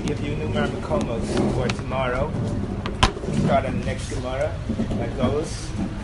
give you Numar Makomos for tomorrow. We'll start on the next Gemara that goes.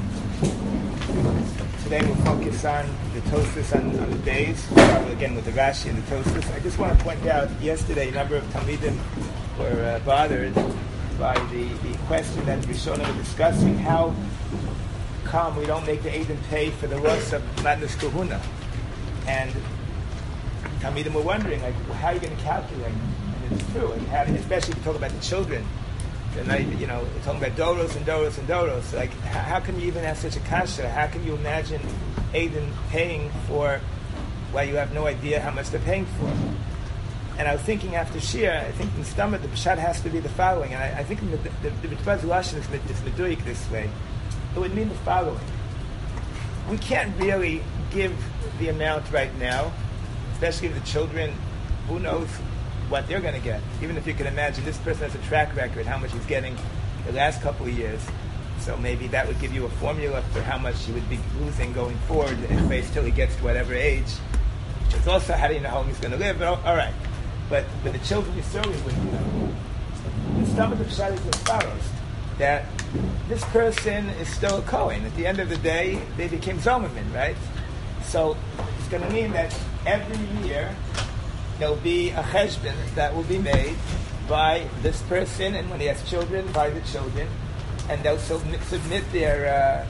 Today we'll focus on the Tosfos on the days. We'll start again with the Rashi and the Tosfos. I just want to point out, yesterday a number of Talmidim were bothered by the question that Rishonim were discussing, how come we don't make the Eidim pay for the loss of Matnas Kahuna? And Talmidim were wondering, like, how are you going to calculate? And it's true, and especially if you talk about the children. They're not even, you're talking about Doros and Doros and Doros. Like, how can you even have such a kasha? How can you imagine Eidim paying for, well, you have no idea how much they're paying for? And I was thinking after Shir, I think in Stomach, the Peshat has to be the following. And I think the Ritbaz Lashon is Meduik this way. It would mean the following. We can't really give the amount right now, especially the children. Who knows what they're going to get? Even if you can imagine this person has a track record, how much he's getting the last couple of years. So maybe that would give you a formula for how much he would be losing going forward till he gets to whatever age. Which is also how do you know how long he's going to live? But all right. But the children you certainly would know. The stomach of Pshat is as follows: that this person is still a Kohen. At the end of the day, they became Zomerman, right? So it's going to mean that every year there'll be a cheshbon that will be made by this person, and when he has children, by the children, and they'll submit their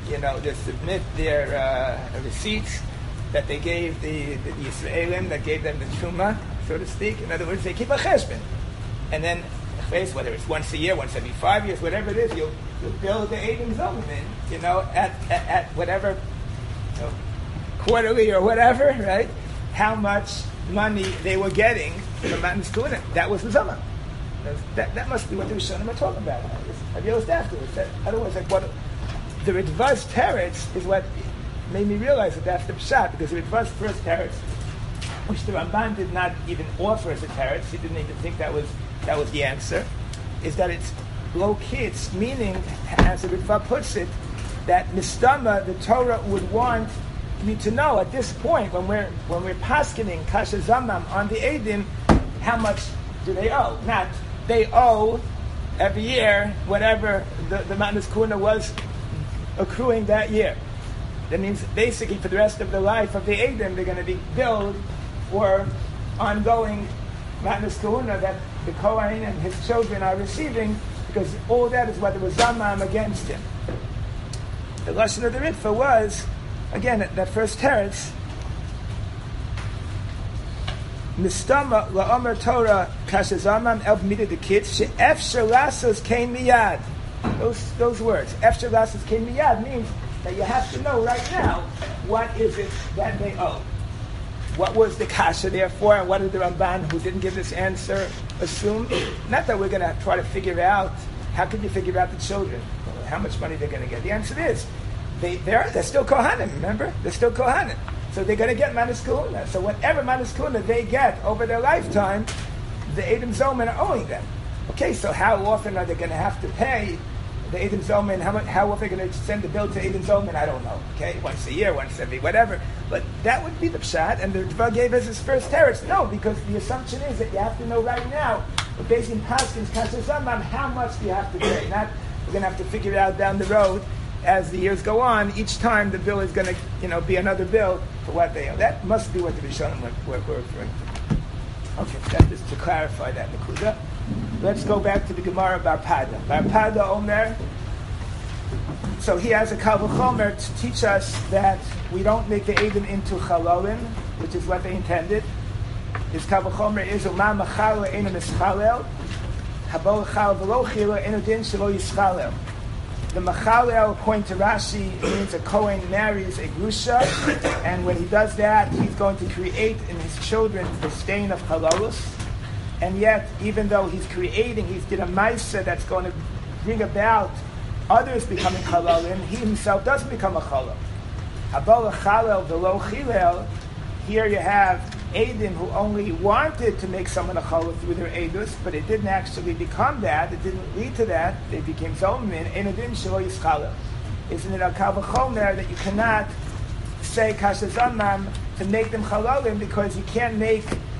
receipts that they gave the Yisraelim, that gave them the Truma, so to speak. In other words, they keep a cheshbon, and then whether it's once a year, once every 5 years, whatever it is, you'll build the Eidim Zomerman, at whatever quarterly or whatever, right? How much money they were getting from Matnas Kahuna. That was the Zoma. That must be what the Rishonim are talking about. I realized afterwards. Otherwise, what the Ritvaz Teretz is what made me realize that that's the Pshat, because the Ritvaz first Teretz, which the Ramban did not even offer as a Teretz, he didn't even think that was the answer, is that it's low kids, meaning, as the Ritva puts it, that Mistama, the Torah, would want you to know at this point, when we're paskening Kasha Zamam on the Eidim, how much do they owe? Not they owe every year whatever the Matnas Kahuna was accruing that year. That means basically for the rest of the life of the Eidim, they're going to be billed for ongoing Matnas Kahuna that the Kohen and his children are receiving, because all that is what there was Zamam against him. The lesson of the Ritva was, again, that first teretz, Mistama la'omer Torah kashazamam el b'midah the kids she'efshar lasos kein miyad. Those words, efshar lasos kein miyad, means that you have to know right now what is it that they owe. What was the kasha therefore, and what did the Ramban, who didn't give this answer, assume? Not that we're going to try to figure out, how can you figure out the children, how much money they're going to get. The answer is, they're still Kohanim, remember? They're still Kohanim. So they're going to get Matnas Kahuna. So whatever Matnas Kahuna they get over their lifetime, the Eidim Zomerman are owing them. Okay, so how often are they going to have to pay the Eidim Zomerman? How often are they going to send the bill to Eidim Zomerman? I don't know. Okay, once a year, once every whatever. But that would be the Pshat, and the Ritva gave us his first teretz. No, because the assumption is that you have to know right now, based in Paskins, Kasher Zamam, how much do you have to pay? Not, we're going to have to figure it out down the road. As the years go on, each time the bill is going to, be another bill for what they owe. That must be what the Rishonim were referring to. Okay, that is to clarify that, Nakuda. Let's go back to the Gemara Bar Pada. Bar Pada Omer. So he has a Kal V'chomer to teach us that we don't make the Eidim into Chalolim, which is what they intended. His Kal V'chomer is Uma Machal Eino Mischalel, Habo Chal V'lo Chilo Eino Din Shelo Yischalel. The Machalel, according to Rashi, means a Kohen marries a Grusha, and when he does that, he's going to create in his children the stain of Halalus. And yet, even though he's did a Maisa that's going to bring about others becoming Halalim, he himself doesn't become a Halal. Habal Chalel v'lo Chilel, here you have Eidim who only wanted to make someone a Chalal through their Eidus, but it didn't actually become that, it didn't lead to that, they became Zomerman, Ein Adin Shelo Yischalel. Isn't it a Kal V'chomer that you cannot say Kasha Zamam to make them Chalalim, because you can't make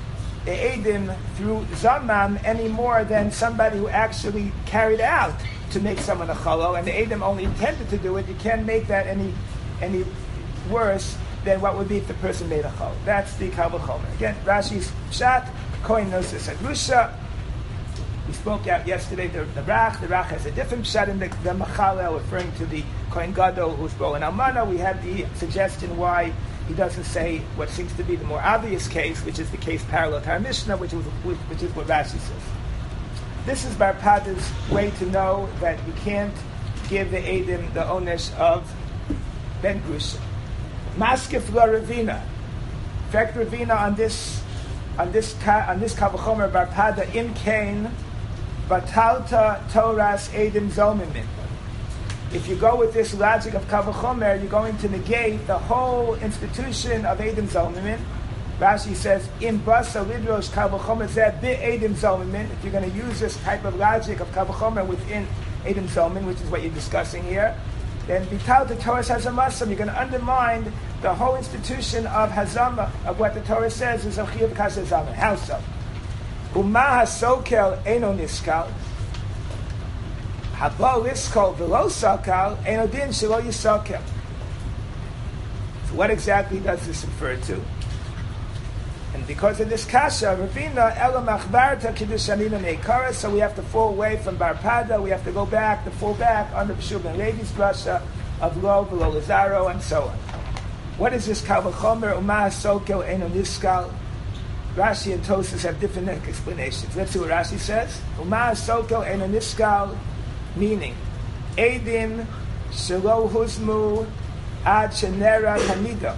the Eidim through Zaman any more than somebody who actually carried out to make someone a Chalal, and the Eidim only intended to do it. You can't make that any worse than what would be if the person made a Chalal. That's the Kal V'chomer. Again, Rashi's Pshat, Kohen Nosis Agrusha. We spoke out yesterday the Rach. The Rach has a different Pshat in the Machalel, referring to the Kohen Gadol who's Bo and Almana. We had the suggestion why he doesn't say what seems to be the more obvious case, which is the case parallel to our Mishnah, which is what Rashi says. This is Bar Pada's way to know that you can't give the Eidim the onesh of Ben Grusha. Maskif la Ravina. In fact, Ravina on this Kal V'chomer Bar Pada in Kain Batalta Toras Eidim Zomimin. If you go with this logic of Kal V'chomer, you're going to negate the whole institution of Eidim Zomimin. Rashi says, "Im basa lidrosh Kal V'chomer zeh bi Eidim Zomimin." If you're going to use this type of logic of Kal V'chomer within Eidim Zomimin, which is what you're discussing here, then Bital the Torah Hazamasam, you're going to undermine the whole institution of Hazama, of what the Torah says is a Chiyuv Kas Hazama. How so? Uma hasokel eno niskal. Haba liskal v'lo sakal eno din shelo yisokel. So what exactly does this refer to? And because of this kasha, Ravina ela machbarta kiddushanina neikara, so we have to fall away from Bar Pada. We have to go back, to fall back under B'shul ben Levi's drasha of lo v'lo lazaro and so on. What is this Kal V'chomer? Uma hasokel eno niskal. Rashi and Tosas have different explanations. Let's see what Rashi says. Uma hasokel eno niskal, meaning Eidim shelo huzmu ad shenera hanido.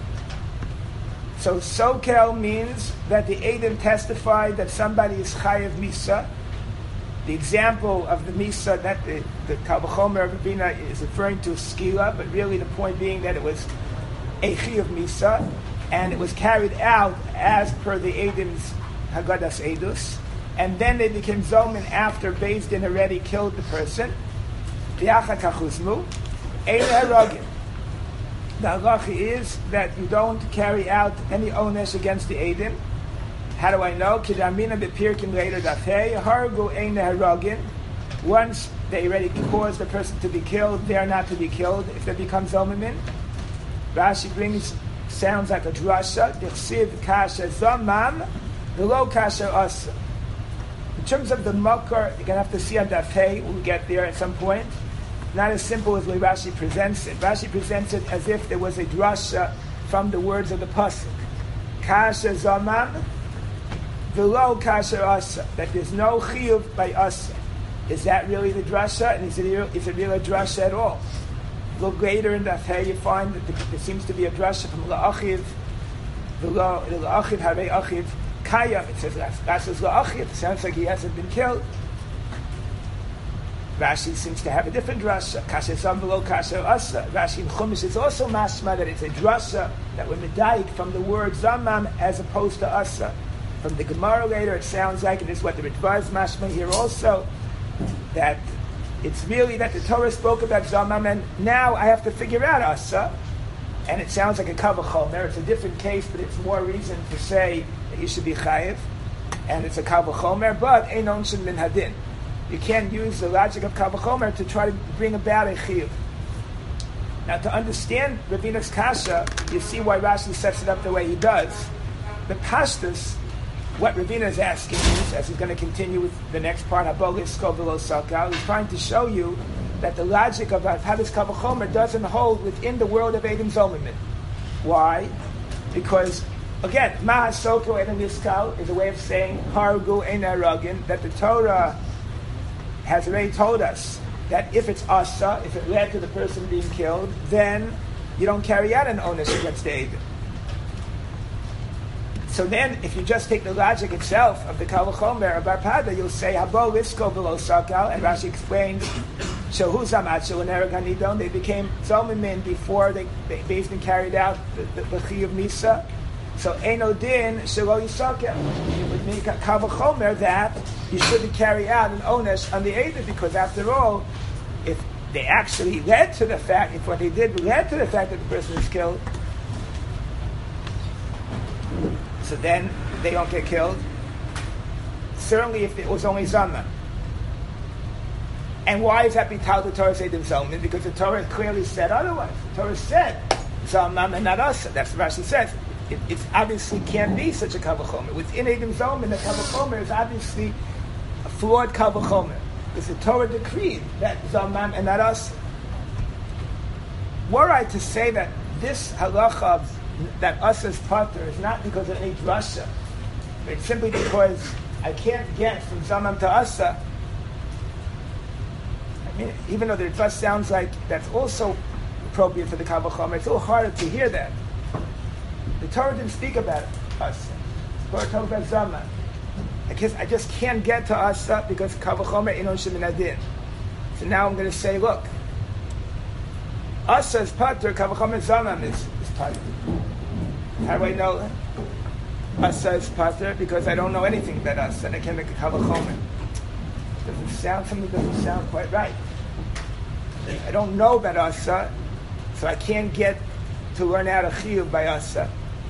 So sokel means that the Eidim testified that somebody is chayav misa. The example of the misa that the Kal V'chomer of Ravina is referring to skila, but really the point being that it was a chiyuv misa, and it was carried out as per the Eidim's Haggadas Eidus, and then they became zomin after Beis Din already killed the person. V'yachar kachuzmu, ein haragim. The halacha is that you don't carry out any onesh against the Eidim. How do I know? Kidamina bepirkim later dafei hargu ein haragim. Once they already caused the person to be killed, they are not to be killed if they become zomimin. Rashi brings, sounds like a drasha. Dichsiv kasha zamam, v'lo kasha asa. In terms of the makar, you're going to have to see on Dafei. We'll get there at some point. Not as simple as the way Rashi presents it. Rashi presents it as if there was a drasha from the words of the pasuk. Kasha zamam, v'lo kasha asa. That there's no chiyuv by asa. Is that really the drasha? And is it really a drasha at all? Look later in Dafei, you find that there seems to be a drasha from la'achiv, la'achiv harei achiv kayam. It says Rashi la'achiv. It sounds like he hasn't been killed. Rashi seems to have a different drasha. Kasha sam below kasha asa. Rashi in Chumash is also mashma that it's a drasha that we're medayik from the word zamam as opposed to asa. From the Gemara later, it sounds like it is what the Ritva is mashma here also, that it's really that the Torah spoke about zamam, and now I have to figure out asa, and it sounds like a Kal V'chomer. It's a different case, but it's more reason to say that you should be chayiv, and it's a Kal V'chomer, but ein onshin min hadin. You can't use the logic of Kal V'chomer to try to bring about a chiyuv. Now, to understand Ravina's kasha, you see why Rashi sets it up the way he does. The pashtus, what Ravina is asking is, as he's going to continue with the next part, Habolis Kol V'lo Sakal, he's trying to show you that the logic of Hadis Kal V'chomer doesn't hold within the world of Eidim Zomimin. Why? Because, again, Ma'as Soko Eidim Yiskal is a way of saying Hargu Ein Haragin, that the Torah has already told us that if it's asa, if it led to the person being killed, then you don't carry out an onus against the Eidim. So then, if you just take the logic itself of the Kal V'chomer of Bar Pada, you'll say Habo Lisko V'lo Sakal, and Rashi explains Shehu Zamat Shel Nereg Hanidon. They became Zomimin before they basically carried out the Chiyuv Misa. So Eino Din Shelo Yisakel. It would make a Kal V'chomer that you shouldn't carry out an onus on the Eidim, because after all, if they actually led to the fact, if what they did led to the fact that the person is killed, so then they don't get killed. Certainly if it was only Zaman. And why is that Bital the Torah Eidim Zalman? Because the Torah clearly said otherwise. The Torah said Zalman and not Asa. That's what Rashi says. It obviously can't be such a Kavachomer. Within Eidim Zalman, the Kavachomer is obviously a flawed Kavachomer. Because the Torah decreed that Zalman and not Asa. Were I to say that this halacha that Asa's pater is not because of any drasha, it's simply because I can't get from Zalman to Asa. I mean, even though the drasha sounds like that's also appropriate for the Kavachomer, it's a little harder to hear that. The Torah didn't speak about Asa. The Torah talked about Zalman. I just can't get to Asa because Kavachomer Einon Shemin Adin. So now I'm going to say, look, Asa is pater, Kavachomer Zalman is pater. How do I know that? Asa is pater because I don't know anything about Asa and I can't make a Kavachomer. Something doesn't sound quite right. I don't know about Asa, so I can't get to learn out a chiyuv by Asa.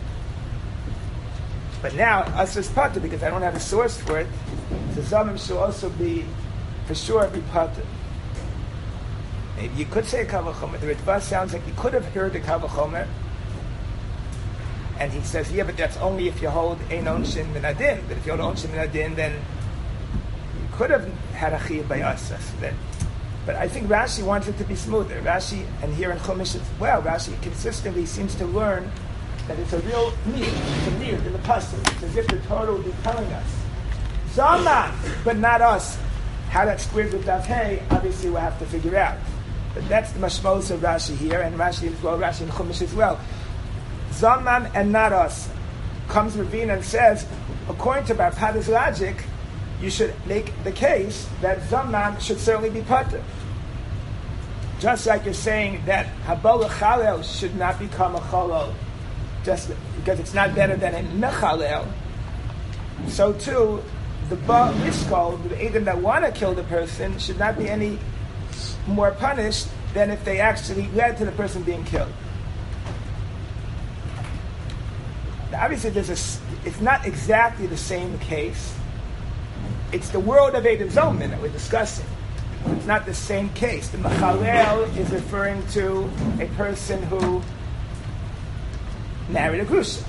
But now Asa is pater because I don't have a source for it. So Zalman should also be, for sure, be pater. Maybe you could say a Kavachomer. The Ritva sounds like you could have heard a Kavachomer. And he says, yeah, but that's only if you hold Ein Onshin Min Adin. But if you hold Onshin Min Adin, then you could have had a Chiyuv by Asa. But I think Rashi wants it to be smoother. Rashi, and here in Chumash as well, Rashi consistently seems to learn that it's a real need. It's a need in the pasuk. It's as if the Torah would be telling us, Zalman, but not us. How that squares with Daf Hey, obviously we'll have to figure out. But that's the mashmos of Rashi here, and Rashi as well, Rashi in Chumash as well. Zalman and not us. Comes Ravina and says, according to Bar Pada's logic, you should make the case that Zalman should certainly be pater. Just like you're saying that Habal Chalel should not become a Chalel, just because it's not better than a Mechalel. So too, the Ba Miskol, the Edom that want to kill the person, should not be any more punished than if they actually led to the person being killed. Now, obviously, it's not exactly the same case. It's the world of Edom Zalman that we're discussing. It's not the same case. The Mechalel is referring to a person who married a Grusha.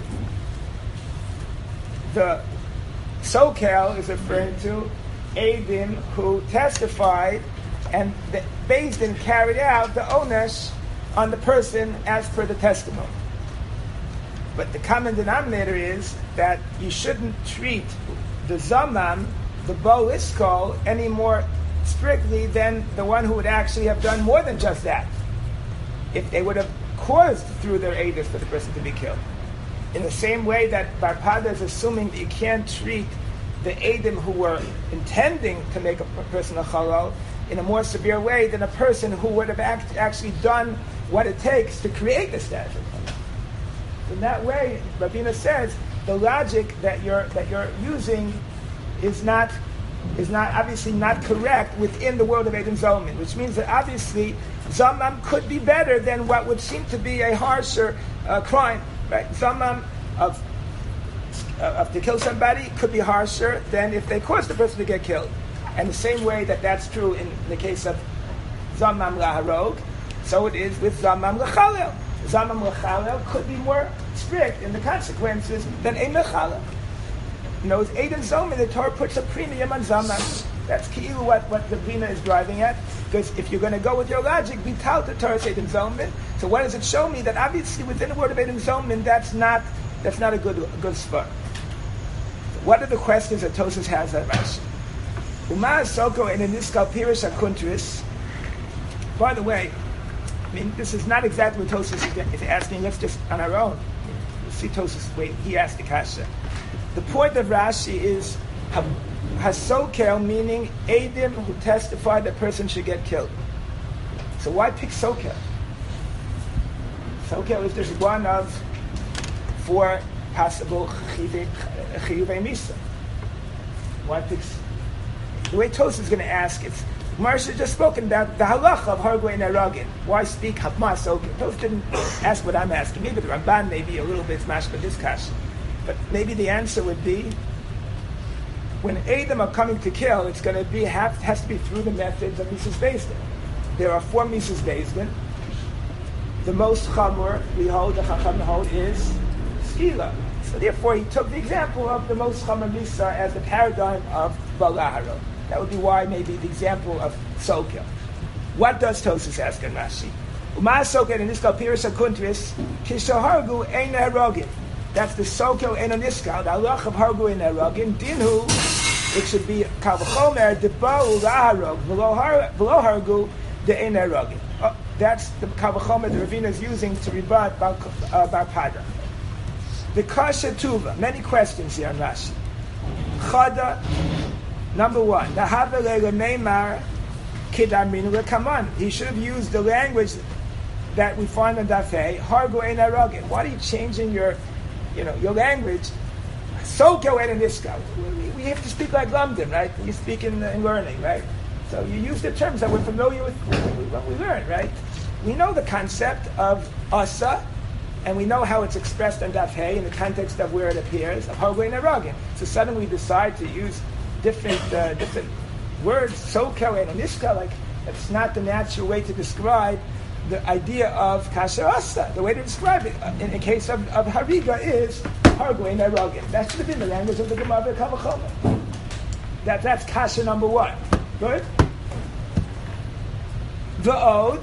The Sokel is referring to Edom who testified and the Beis Din carried out the onesh on the person as per the testimony. But the common denominator is that you shouldn't treat the Zalman, the Bo Iskol, any more strictly than the one who would actually have done more than just that. If they would have caused through their edus for the person to be killed. In the same way that Bar Pada is assuming that you can't treat the Edom who were intending to make a person a Chalal in a more severe way than a person who would have actually done what it takes to create the status of Chalal. In that way, Ravina says the logic that you're using is not obviously not correct within the world of Edom Zalman, which means that obviously Zalman could be better than what would seem to be a harsher crime. Right? Zalman of to kill somebody could be harsher than if they caused the person to get killed. And the same way that's true in the case of Zalman Laharog, so it is with Zalman L'Chalel. Zalman L'Chalel could be more strict in the consequences than a Mechalel. You know, with Edom Zalman, the Torah puts a premium on Zalman. That's ki'ilu what the Bina is driving at. Because if you're going to go with your logic, Bital the Torah Edom Zalman. So what does it show me? That obviously within the word of Edom Zalman, that's not a good spot. What are the questions that Tosas has at Rashi? Uma Soko and in this Pirish Akuntris. By the way, I mean, this is not exactly what Tosas is asking. Let's just on our own. We'll see Tosas' way he asked the kasha. The point of Rashi is Hasokel, meaning Edom who testified the person should get killed. So why pick Sokel? Sokel is just one of 4 possible chiyuvei misa. Why pick? The way Tosas is going to ask is, Marsha just spoken about the halacha of Hargoi Neragin. Why speak Hafma Sokel? Tosas didn't ask what I'm asking. Maybe the Ramban may be a little bit smashed by this kasha. But maybe the answer would be, when Edom are coming to kill, it's going to be has to be through the methods of Mises Beis Din. There are 4 Mises Beis Din. The most chamor we hold, the Chacham hold, is Skila. So therefore, he took the example of the most chamor Misa as the paradigm of Balaharo. That would be why maybe the example of Sokel. What does Tosfos ask in Rashi? Uma Sokel in Niskal Pirush HaKuntris Kishahargu Ein Harogin. That's the Sokel Ein Niskal. The halach of Hargu Ein Harogin. Dinhu. It should be Kal V'chomer Deba'u Laharog V'lo Hargu De Ein Harogin. That's the Kal V'chomer the Ravina is using to rebut Bar Pada. The Kasha Tuva. Many questions here on Rashi. Chada. Number 1. The Havelele Meimar Kidamin Rekaman. He should have used the language that we find in Dafei. Hargu Ein Harogin. Why are you changing your language? Sokel Ein Niskal. We have to speak like London, right? You speak in learning, right? So you use the terms that we're familiar with what we learn, right? We know the concept of asa, and we know how it's expressed in Daf Hey in the context of where it appears, of Hargu Ein Harogin. So suddenly we decide to use different words, Sokel Ein Niskal, like that's not the natural way to describe the idea of Kasher Asa. The way to describe it in the case of Hariga is Hargu Ein Harogin. That should have been the language of the Gemara Kal V'chomer. That's Kasher number 1. Good? The Ode,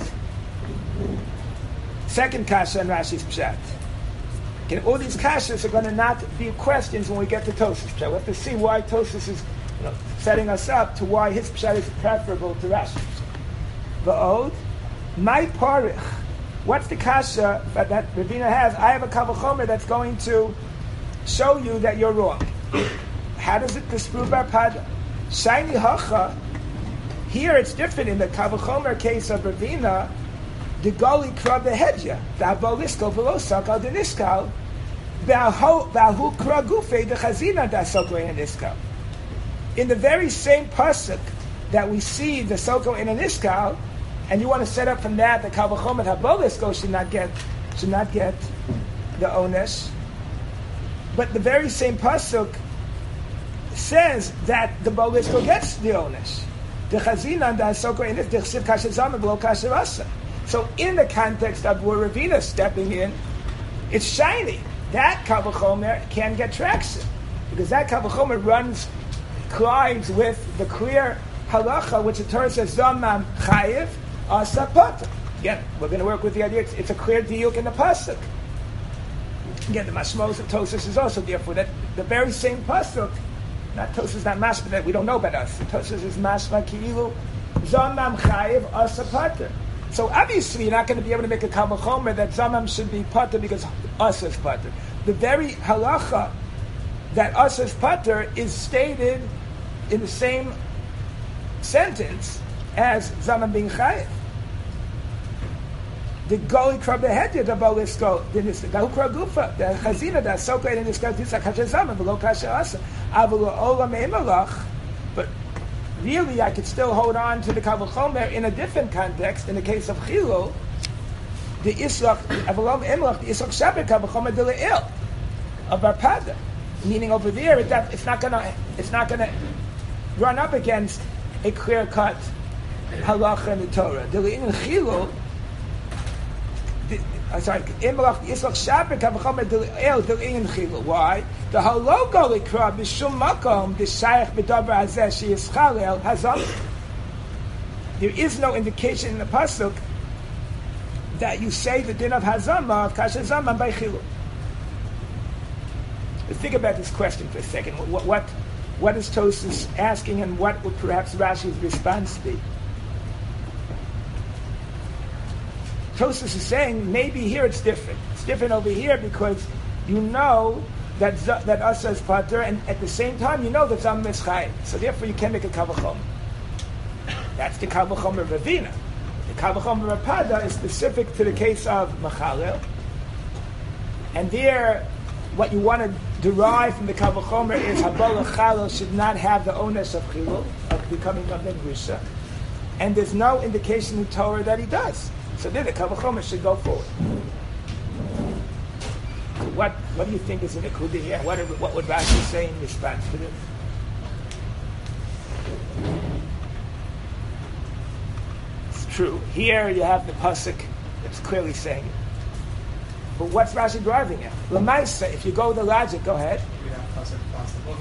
second Kasher in Rashi's Pshat. Okay, all these Kashers are going to not be questions when we get to Tosfos Pshat. We have to see why Tosfos is setting us up to why his Pshat is preferable to Rashi's. The Ode, my parich. What's the kasha that Ravina has? I have a Kal V'chomer that's going to show you that you're wrong. How does it disprove Bar Pada? Shiny hacha. Here it's different. In the Kal V'chomer case of Ravina, the goli kra behedya, the abolisko v'lo sakal deniskal, v'ahu kra gufe the chazina da sokal in niskal. In the very same pasuk that we see the sokal in a niskal, and you want to set up from that the Kal V'chomer habolisko should not get the onesh. But the very same pasuk says that the bolisko gets the onesh. The chazina da sokal in the chsiv kasher zama below kasher asa. So in the context of where Ravina is stepping in, it's shiny. That Kal V'chomer can get traction because that Kal V'chomer collides with the clear halacha, which the Torah says zamam chayiv asa pata. Again, we're going to work with the idea it's a clear diuk in the pasuk. Again, the mashmos of Tosfos is also therefore that the very same pasuk. Not Tosfos, not mashma that we don't know about us. Tosfos is mashma ki'ilu zamam chayiv asa pata. So obviously you're not going to be able to make a Kal V'chomer that zamam should be pata because asa is pata. The very halacha that asa is pata is stated in the same sentence as zamam being chayiv. The goli kra behedya the bolisko the kra gufa the chazina the soka in this kasher kasher zamam below kasher asa avul olam emalach. But really, I could still hold on to the Kal V'chomer in a different context. In the case of Chilul, the Islach Avalom Emlach, the Islach Shabbat Kal V'chomer de Le'il of Bar Pada, meaning over there it's not gonna run up against a clear cut halacha in the Torah. The Le'il Chilul. Emlach the Islach Shabbat Kal V'chomer de Le'il de Le'il Chilul. Why? The halogo likra b'shum makom the shaykh b'davar hazeh she is chalel hazam. There is no indication in the pasuk that you say the din of hazama of kasher zaman by chilul. Think about this question for a second. What is Tosfos asking, and what would perhaps Rashi's response be? Tosfos is saying maybe here it's different. It's different over here because you know that asa is pater, and at the same time you know that zamam is chayiv. So therefore you can make a Kal V'chomer. That's the Kal V'chomer Ravina. The Kal V'chomer Pada is specific to the case of Machalel, and there what you want to derive from the Kal V'chomer is Habol Chalel should not have the onus of chilul, of becoming a ben Grisha, and there's no indication in Torah that he does. So then the Kal V'chomer should go forward. what do you think is in the Kudi here? What would Rashi say in response to this? It's true. Here you have the pasuk that's clearly saying it. But what's Rashi driving at? L'maisa, if you go with the logic, go ahead. We have pasuk across the book.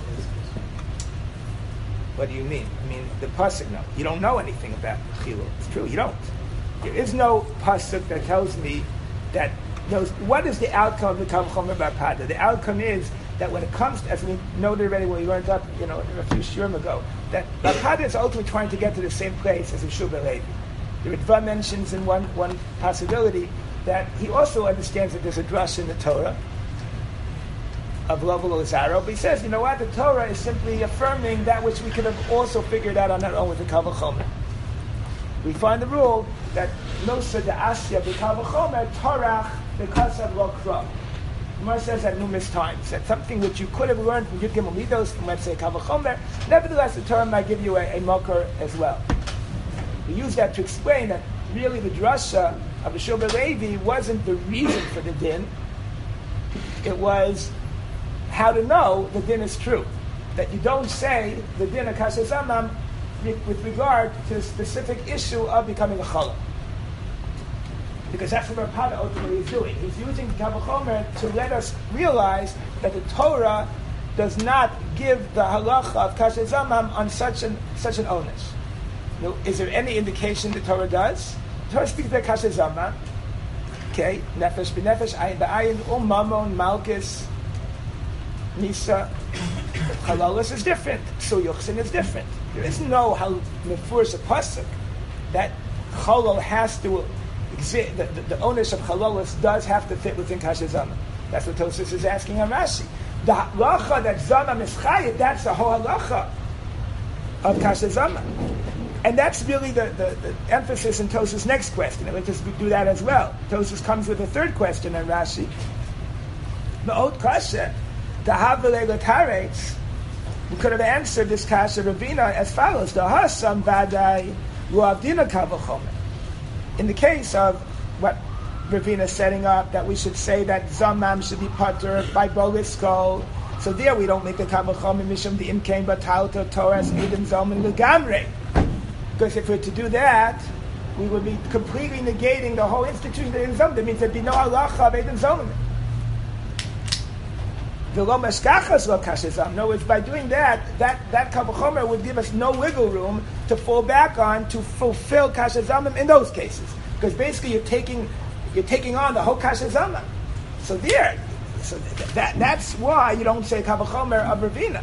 What do you mean? I mean, the pasuk, no. You don't know anything about Chilul. It's true, you don't. There is no pasuk that tells me that knows what is the outcome of the Kal Chomer Bar Pada. The outcome is that when it comes to, as we noted already when we learned up, a few shurim ago, that Bar Pada is ultimately trying to get to the same place as Yeshua ben Levi. The Ritva mentions in one possibility that he also understands that there's a drush in the Torah of Lovell Lazaro, but he says, you know what, the Torah is simply affirming that which we could have also figured out on our own with the Kal Chomer. We find the rule that Nosa de Asya be Kal Chomer Torach b'kasav lo kra. Gemara says that numerous times, that something which you could have learned from Yud Gimel Midos, from let's say Kal Chomer, nevertheless the Torah might give you a makor as well. We use that to explain that really the drasha of Yeshua ben Levi wasn't the reason for the din. It was how to know the din is true. That you don't say the din of Kasher Zamam with regard to the specific issue of becoming a challah. Because that's what Rav Pada ultimately is doing. He's using the Kal Chomer to let us realize that the Torah does not give the halacha of Kasher Zamam on such an onus. Now, is there any indication the Torah does? The Torah speaks about Kasher Zamam. Okay, nefesh b'nefesh, ayin b'ayin, mamon, malchus, Nisa, Chalalis is different. So Yuchsin is different. There is no Mefurish a pasuk that Chalal has to exist. The onus of Chalalis does have to fit within Kasher Zamam. That's what Tosfos is asking on Rashi. The halacha that Zamam is chayit, that's the whole halacha of Kasher Zamam. And that's really the emphasis in Tosfos' next question. And let's just do that as well. Tosfos comes with a third question on Rashi. Ma'od kasher. The Havile Lataretz, we could have answered this kasha Ravina as follows: the Hasam Vadai Luavdina Kal Chomer. In the case of what Ravina is setting up, that we should say that Zamam should be patur by Bolisko. So there we don't make the Kal Chomer Mishum the Imkain Batalta Torres Eden Zoman Legamre. Because if we're to do that, we would be completely negating the whole institution of Eden Zoman. That means there'd be no halacha of Eden Zoman. In other words, by doing that Kal Chomer would give us no wiggle room to fall back on to fulfill Kasher Zamam in those cases, because basically you're taking on the whole Kasher Zamam. So that's why you don't say Kal Chomer of Ravina.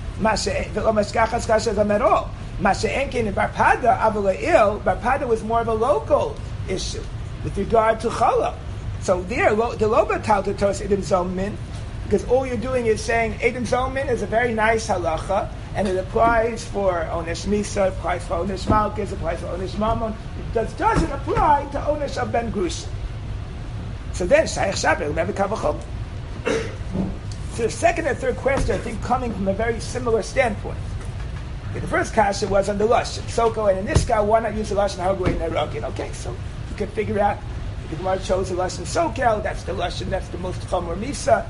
At all. Masha'enkin and Bar Pada Bar Pada was more of a local issue with regard to Chala. So there, the Loba Talta Tos Idin Zomin. Because all you're doing is saying Eden Zomin is a very nice halacha, and it applies for Onesh Misa, it applies for Onesh Malkis, it applies for Onesh Mammon. It doesn't apply to Onesh of Ben Grusha. So then, Shaykh Shabbat, remember Kal Chomer. So the second and third question, I think, coming from a very similar standpoint. Okay, the first kasha was on the Lashon. Soko, and in this guy, why not use the Lashon Hagway and Neragin? Okay, so you can figure out, the Gemara chose the Lashon Sokel, that's the Lashon, that's the most Chomer Misa.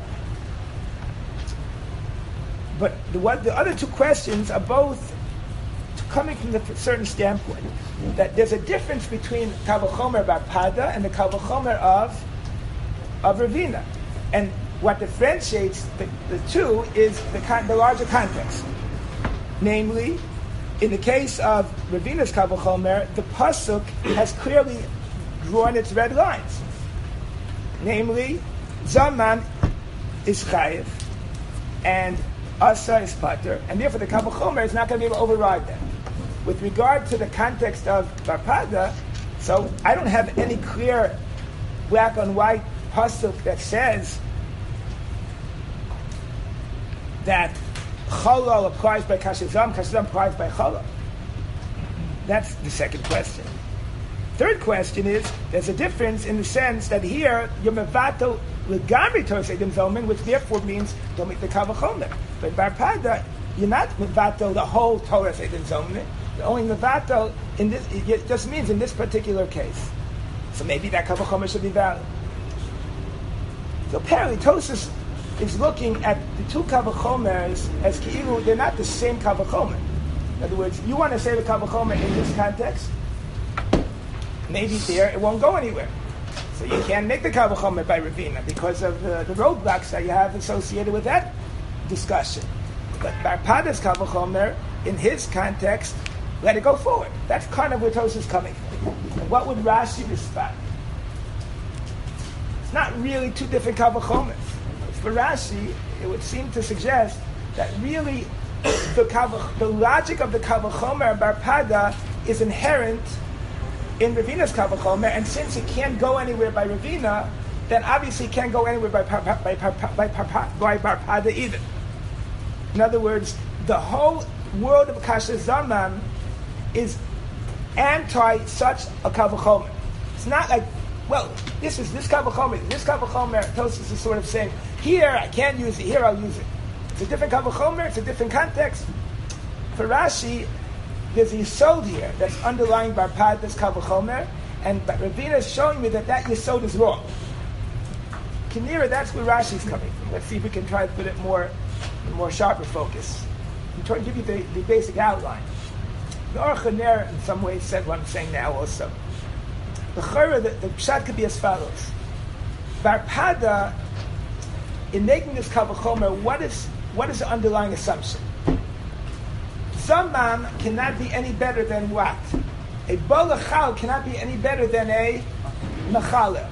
But the other two questions are both coming from a certain standpoint. That there's a difference between Kal Chomer Bar Pada and the Kal Chomer of Ravina. And what differentiates the two is the larger context. Namely, in the case of Ravina's Kal Chomer, the Pasuk has clearly drawn its red lines. Namely, Zaman is Chayiv, and Asa is pater, and therefore the Kal Chomer is not going to be able to override that. With regard to the context of Bar Pada, so I don't have any clear black on white pasuk that says that Chalal applies by Kasher Zamam applies by Chalal. That's the second question. Third question is, there's a difference in the sense that here, you're mevato legamri Torah Eden Zomin, which therefore means don't make the Kal Chomer. But Bar Pada, you're not mevato the whole Torah Eden Zomin. You're only mevato in this. It just means in this particular case. So maybe that Kal Chomer should be valid. So apparently Tosfos is looking at the two Kavachomers as Ki'ilu, they're not the same Kavachomer. In other words, you want to say the Kavachomer in this context, maybe there it won't go anywhere. So you can't make the Kavachomer by Ravina because of the roadblocks that you have associated with that discussion. But Bar Pada's Kavachomer, in his context, let it go forward. That's kind of where Tosfos is coming from. And what would Rashi respond? It's not really two different Kavachomers. For Rashi, it would seem to suggest that really the logic of the Kavachomer Bar Pada is inherent in Ravina's Kavachomer, and since it can't go anywhere by Ravina, then obviously it can't go anywhere by Bar Pada either. In other words, the whole world of Kasher Zaman is anti such a Kavachomer. It's not like, well, this Kavachomer, Tosfos is sort of saying, here I can't use it, here I'll use it. It's a different Kavachomer, it's a different context. For Rashi, there's a Yesod here that's underlying Bar Pada's Kavachomer, and Ravina is showing me that Yesod is wrong. Kinira, that's where Rashi's coming from. Let's see if we can try to put it more sharper focus. I'm trying to give you the basic outline. The Aruch HaNer in some ways said what I'm saying now also. The pshat could be as follows. Bar Pada, in making this Kavachomer, what is the underlying assumption? Zaman cannot be any better than what? A bolachal cannot be any better than a mechalel.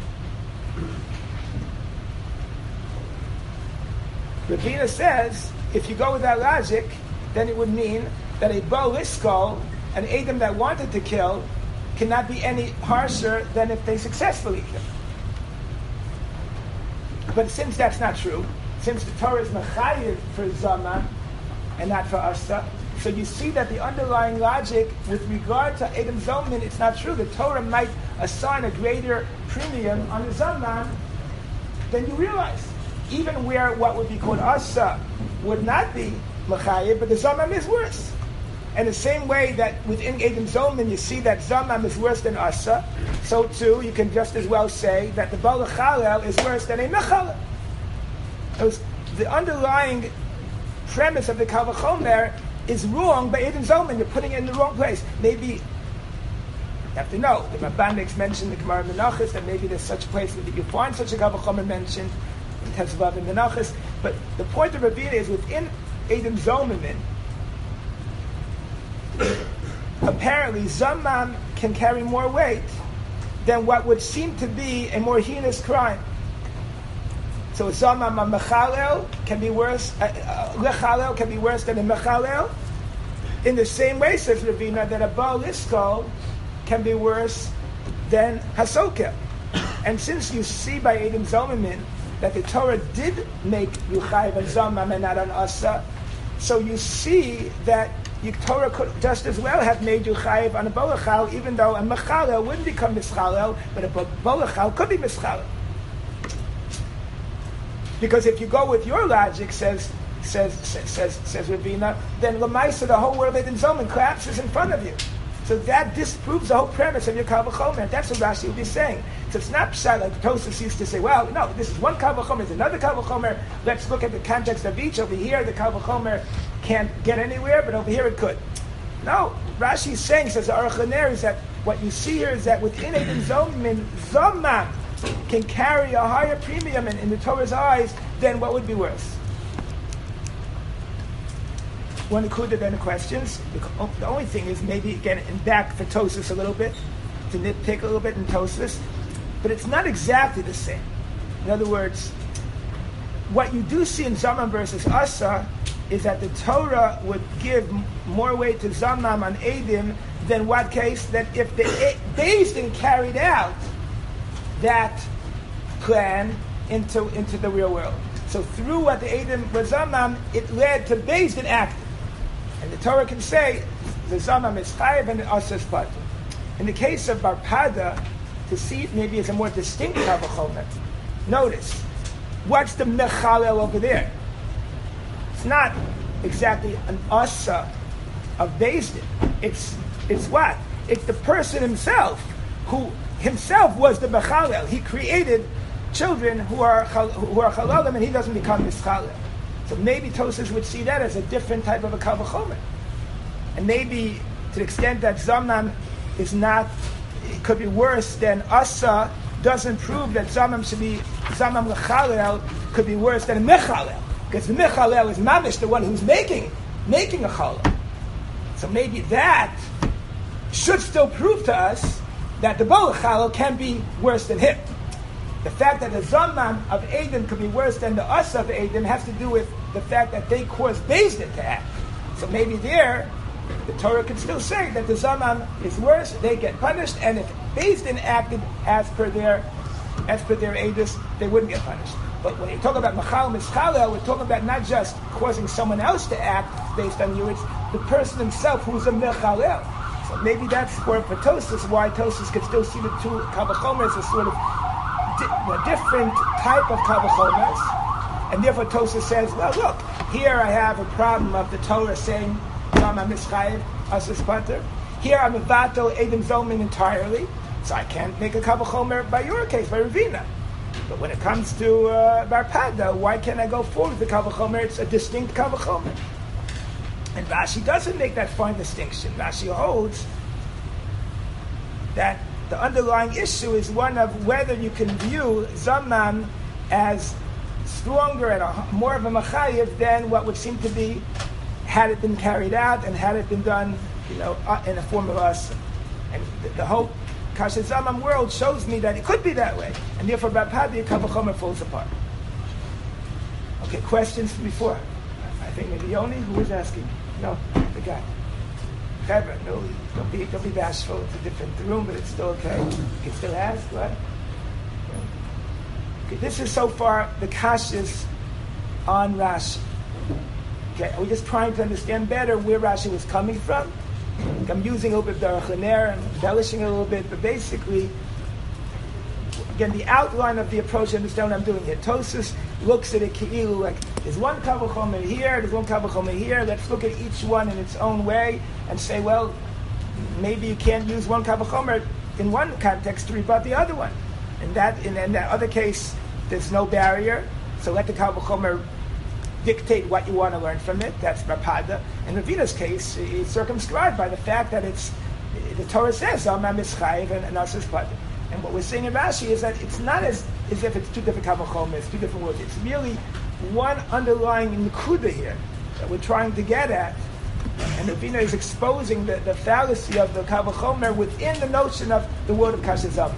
Ravina says, if you go with that logic, then it would mean that a boliskol, an Edom that wanted to kill, cannot be any harsher than if they successfully kill. But since that's not true, since the Torah is mechayiv for Zaman and not for Asa, so you see that the underlying logic with regard to Edom Zomin, it's not true. The Torah might assign a greater premium on the Zaman than you realize. Even where what would be called Asa would not be mechayiv, but the Zaman is worse. And the same way that within Edom Zomin you see that Zaman is worse than Asa, so too you can just as well say that the Balachalel is worse than a Mechalel. The underlying premise of the Kavachomer is wrong by Edom Zomin. You're putting it in the wrong place. Maybe you have to know, the Ramban makes mention in the Gemara Menachos that maybe there's such a place that you find such a Kavachomer mentioned in Tetzvav and Menachos. But the point of Ravina is within Edom Zomin, apparently Zaman can carry more weight than what would seem to be a more heinous crime. So Zaman Mechalel can be worse, Lechalel can be worse than a Mechalel. In the same way, says Ravina, that a Baal Iskol can be worse than Hasokel. And since you see by Edom Zomin that the Torah did make Yuchayv and Zaman and not an Asa, so you see that Torah could just as well have made you chayiv on a bolachal, even though a mechalel wouldn't become mischalel, but a bolachal could be mischalel. Because if you go with your logic, says Ravina, then Lamaisa, the whole world in Zoman collapses in front of you. So that disproves the whole premise of your Kavachomer. That's what Rashi would be saying. So it's not pshat like Tosfos used to say, well, no, this is one Kavachomer, it's another Kavachomer. Let's look at the context of each. Over here, the Kavachomer can't get anywhere, but over here it could. No, Rashi is saying, says the Aruch HaNer, is that what you see here is that within Edom Zomin, Zaman can carry a higher premium in the Torah's eyes than what would be worse. One could have been questions. The only thing is maybe again back for Tosfos a little bit, to nitpick a little bit in Tosfos, but it's not exactly the same. In other words, what you do see in Zaman versus Asa is that the Torah would give more weight to Zaman on Edom than what case that if the Beis Din carried out that plan into the real world. So through what the Edom was Zaman, it led to Beis Din acting. And the Torah can say the Zaman is chayiv and the Asa is patur. In the case of Bar Pada, to see it maybe as a more distinct Kavachomer, notice, what's the Mechalel over there? It's not exactly an Asa of Beis Din. It's what? It's the person himself, who himself was the Mechalel. He created children who are chalalim, and he doesn't become mischalel. So maybe Tosas would see that as a different type of a kal v'chomer. And maybe to the extent that Zamnam is not, it could be worse than Asa, doesn't prove that Zamnam should be, Zamnam l'chalel could be worse than a mechalel. Because the mechalel is mamish, the one who's making a chalel. So maybe that should still prove to us that the Bo l'chalel can be worse than him. The fact that the Zamnam of Edom could be worse than the Asa of Edom has to do with the fact that they caused Beis Din to act. So maybe there, the Torah can still say that the Zamam is worse, they get punished, and if Beis Din acted as per their edus, they wouldn't get punished. But when you talk about Machal Mischalel, we're talking about not just causing someone else to act based on you, it's the person himself who's a Mechalel. So maybe that's for Tosis, why Tosis could still see the two Kal V'chomer as a sort of a different type of Kal V'chomers. And therefore Tosis says, well, look, here I have a problem of the Torah saying I'm mischayev asas pater. Here I'm a vato Edom Zomin entirely, so I can't make a kal v'chomer by your case, by Ravina. But when it comes to Bar Pada, why can't I go forward with the kal v'chomer? It's a distinct kal v'chomer. And Rashi doesn't make that fine distinction. Rashi holds that the underlying issue is one of whether you can view Zaman as stronger and more of a machayev than what would seem to be had it been carried out and had it been done, in a form of us. And the whole Kasher Zamam world shows me that it could be that way. And therefore, Bapadi, Kal V'chomer falls apart. Okay, questions before? I think maybe Yoni, who was asking? No, the guy. Chevra, no, don't be bashful. It's a different room, but it's still okay. You can still ask, what? Okay, this is so far the Kashas on Rashi. Okay, we're just trying to understand better where Rashi was coming from. I'm using a little bit of Derech Laner and embellishing a little bit, but basically, again, the outline of the approach, understand what I'm doing here. Tosus looks at it like there's one Kal V'chomer here, there's one Kal V'chomer here. Let's look at each one in its own way and say, well, maybe you can't use one Kal V'chomer in one context to rebut the other one. In that other case, there's no barrier. So let the Kal V'chomer dictate what you want to learn from it. That's Rapada. In Ravina's case, it's circumscribed by the fact that the Torah says Zamam Mischayev and Asas Pada. And what we're saying in Rashi is that it's not as if it's two different Kal V'chomer, it's two different words. It's really one underlying Nekuda here that we're trying to get at. And Ravina is exposing the fallacy of the Kal V'chomer within the notion of the word of Kasher Zamam.